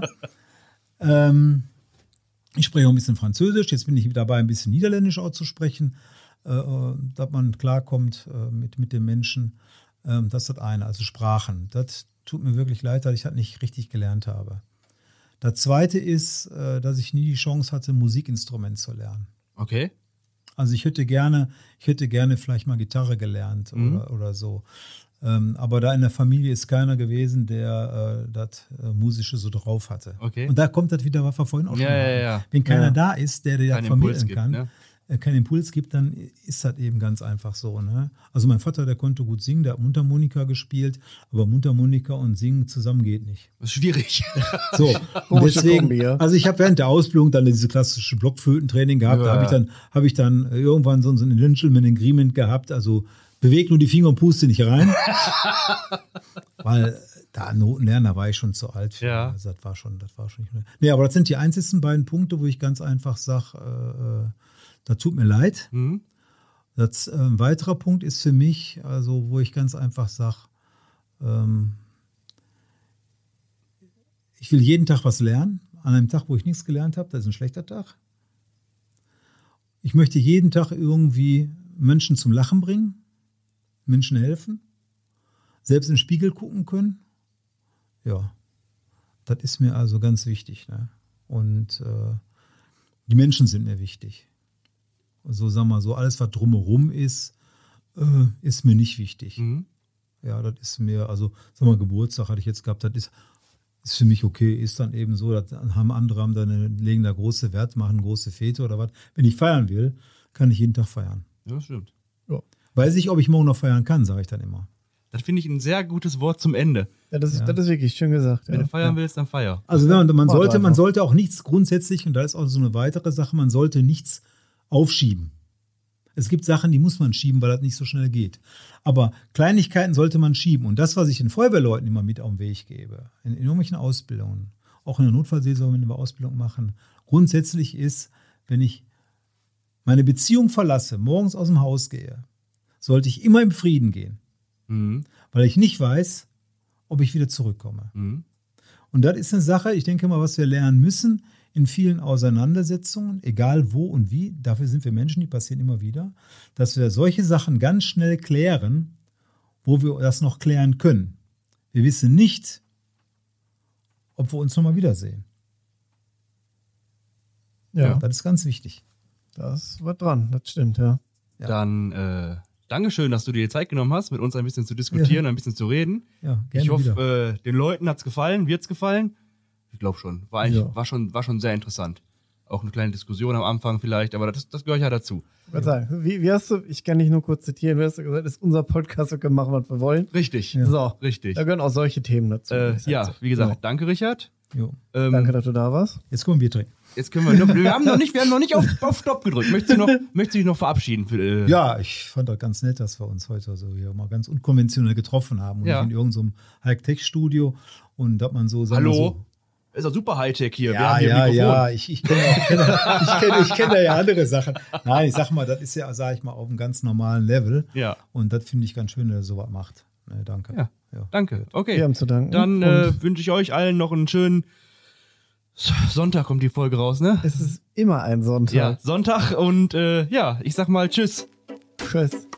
C: Ähm, ich spreche auch ein bisschen Französisch. Jetzt bin ich dabei, ein bisschen Niederländisch auch zu sprechen, äh, äh, dass man klarkommt äh, mit, mit den Menschen. Ähm, das ist das eine, also Sprachen. Das tut mir wirklich leid, dass ich das nicht richtig gelernt habe. Das zweite ist, äh, dass ich nie die Chance hatte, ein Musikinstrument zu lernen.
A: Okay.
C: Also ich hätte gerne, ich hätte gerne vielleicht mal Gitarre gelernt
A: Mhm.
C: oder, oder so. Ähm, aber da in der Familie ist keiner gewesen, der äh, das äh, Musische so drauf hatte.
A: Okay.
C: Und da kommt das wieder, was wir vorhin auch
A: Ja,
C: schon
A: ja,
C: hatten.
A: ja.
C: Wenn keiner
B: Ja.
C: da ist, der dir das
A: Keinen
C: vermitteln
A: Impuls gibt,
C: kann,
A: ne?
C: äh, keinen Impuls gibt, dann ist das eben ganz einfach so. Ne? Also mein Vater, der konnte gut singen, der hat Mundharmonika gespielt, aber Mundharmonika und Singen zusammen geht nicht.
A: Das ist schwierig.
C: So, und
B: Komische
C: deswegen,
B: Kombi, ja.
C: also ich habe während der Ausbildung dann dieses klassische Blockflötentraining gehabt,
A: Ja.
C: da habe ich dann, habe ich dann irgendwann so ein Gentleman Agreement gehabt, also beweg nur die Finger und puste nicht rein. Weil da Noten lernen, da war ich schon zu alt für.
A: Ja.
C: Also das war schon, das war schon nicht mehr. Nee, aber das sind die einzigsten beiden Punkte, wo ich ganz einfach sage, äh, äh, das tut mir leid.
A: Mhm.
C: Das, äh, ein weiterer Punkt ist für mich, also wo ich ganz einfach sage, ähm, ich will jeden Tag was lernen. An einem Tag, wo ich nichts gelernt habe, das ist ein schlechter Tag. Ich möchte jeden Tag irgendwie Menschen zum Lachen bringen, Menschen helfen, selbst im Spiegel gucken können. Ja, das ist mir also ganz wichtig. Ne? Und äh, die Menschen sind mir wichtig. So, sagen wir mal, so alles, was drumherum ist, äh, ist mir nicht wichtig.
A: Mhm.
C: Ja, das ist mir, also, sag mal, Geburtstag hatte ich jetzt gehabt, das ist, ist für mich okay, ist dann eben so, das haben andere, haben da eine, legen da große Wert, machen große Fete oder was. Wenn ich feiern will, kann ich jeden Tag feiern.
A: Ja, das stimmt.
C: Weiß ich, ob ich morgen noch feiern kann, sage ich dann immer.
A: Das finde ich ein sehr gutes Wort zum Ende.
B: Ja, das, ist,
C: Ja.
B: das ist wirklich schön gesagt.
A: Wenn
B: Ja.
A: du feiern willst, dann feier.
C: Also wenn man, man,
B: Mach
C: sollte, man
B: einfach.
C: sollte auch nichts grundsätzlich, und da ist auch so eine weitere Sache, man sollte nichts aufschieben. Es gibt Sachen, die muss man schieben, weil das nicht so schnell geht. Aber Kleinigkeiten sollte man schieben. Und das, was ich den Feuerwehrleuten immer mit auf den Weg gebe, in, in irgendwelchen Ausbildungen, auch in der Notfallseelsorge, wenn wir Ausbildung machen, grundsätzlich ist, wenn ich meine Beziehung verlasse, morgens aus dem Haus gehe, sollte ich immer im Frieden gehen,
A: Mhm.
C: weil ich nicht weiß, ob ich wieder zurückkomme.
A: Mhm.
C: Und das ist eine Sache, ich denke mal, was wir lernen müssen in vielen Auseinandersetzungen, egal wo und wie, dafür sind wir Menschen, die passieren immer wieder, dass wir solche Sachen ganz schnell klären, wo wir das noch klären können. Wir wissen nicht, ob wir uns nochmal wiedersehen.
B: Ja,
C: Das ist ganz wichtig.
B: da ist was dran, das stimmt, ja.
C: Ja.
A: Dann äh, Dankeschön, dass du dir die Zeit genommen hast, mit uns ein bisschen zu diskutieren,
C: Ja.
A: ein bisschen zu reden.
C: Ja, gerne
A: Ich hoffe,
C: wieder.
A: äh, den Leuten hat es gefallen, wird es gefallen. Ich glaube schon. War, eigentlich,
B: Ja.
A: war schon. war schon sehr interessant. Auch eine kleine Diskussion am Anfang vielleicht, aber das, das gehört ja dazu.
B: Ich würde sagen, wie, wie hast du, ich kann dich nur kurz zitieren, wie hast du gesagt, das ist unser Podcast, wir können machen, was wir wollen.
A: Richtig,
B: So,
A: richtig.
B: da gehören auch solche Themen dazu.
A: Äh, ja, wie gesagt,
C: Ja.
A: danke Richard.
C: Jo.
A: Ähm,
B: Danke, dass du da warst.
C: Jetzt können wir Bier trinken.
A: Jetzt können wir noch, wir haben noch nicht, wir haben noch nicht auf, auf Stopp gedrückt. Möchtest du noch, möchtest du dich noch verabschieden? Für, äh,
C: Ja, ich fand das ganz nett, dass wir uns heute so hier mal ganz unkonventionell getroffen haben und
A: Ja.
C: nicht in irgendeinem Hightech-Studio und dass man so sagen wir
A: Hallo?
C: So,
A: Ist doch super Hightech hier. wir
C: ja,
A: haben hier
C: ja,
A: ein Mikrofon.
C: ja, ich, ich kenne ich kenn, ich kenn, ich kenn da ja andere Sachen. Nein, ich sag mal, das ist ja, sag ich mal, auf einem ganz normalen Level.
A: Ja.
C: Und das finde ich ganz schön, dass er sowas macht. Ne, danke.
A: Ja. Danke. Okay.
B: Wir haben zu danken.
A: Dann
B: Und
A: äh, wünsche ich euch allen noch einen schönen Sonntag kommt die Folge raus, ne?
B: es ist immer ein Sonntag.
A: Ja, Sonntag und äh, ja, ich sag mal Tschüss.
B: Tschüss.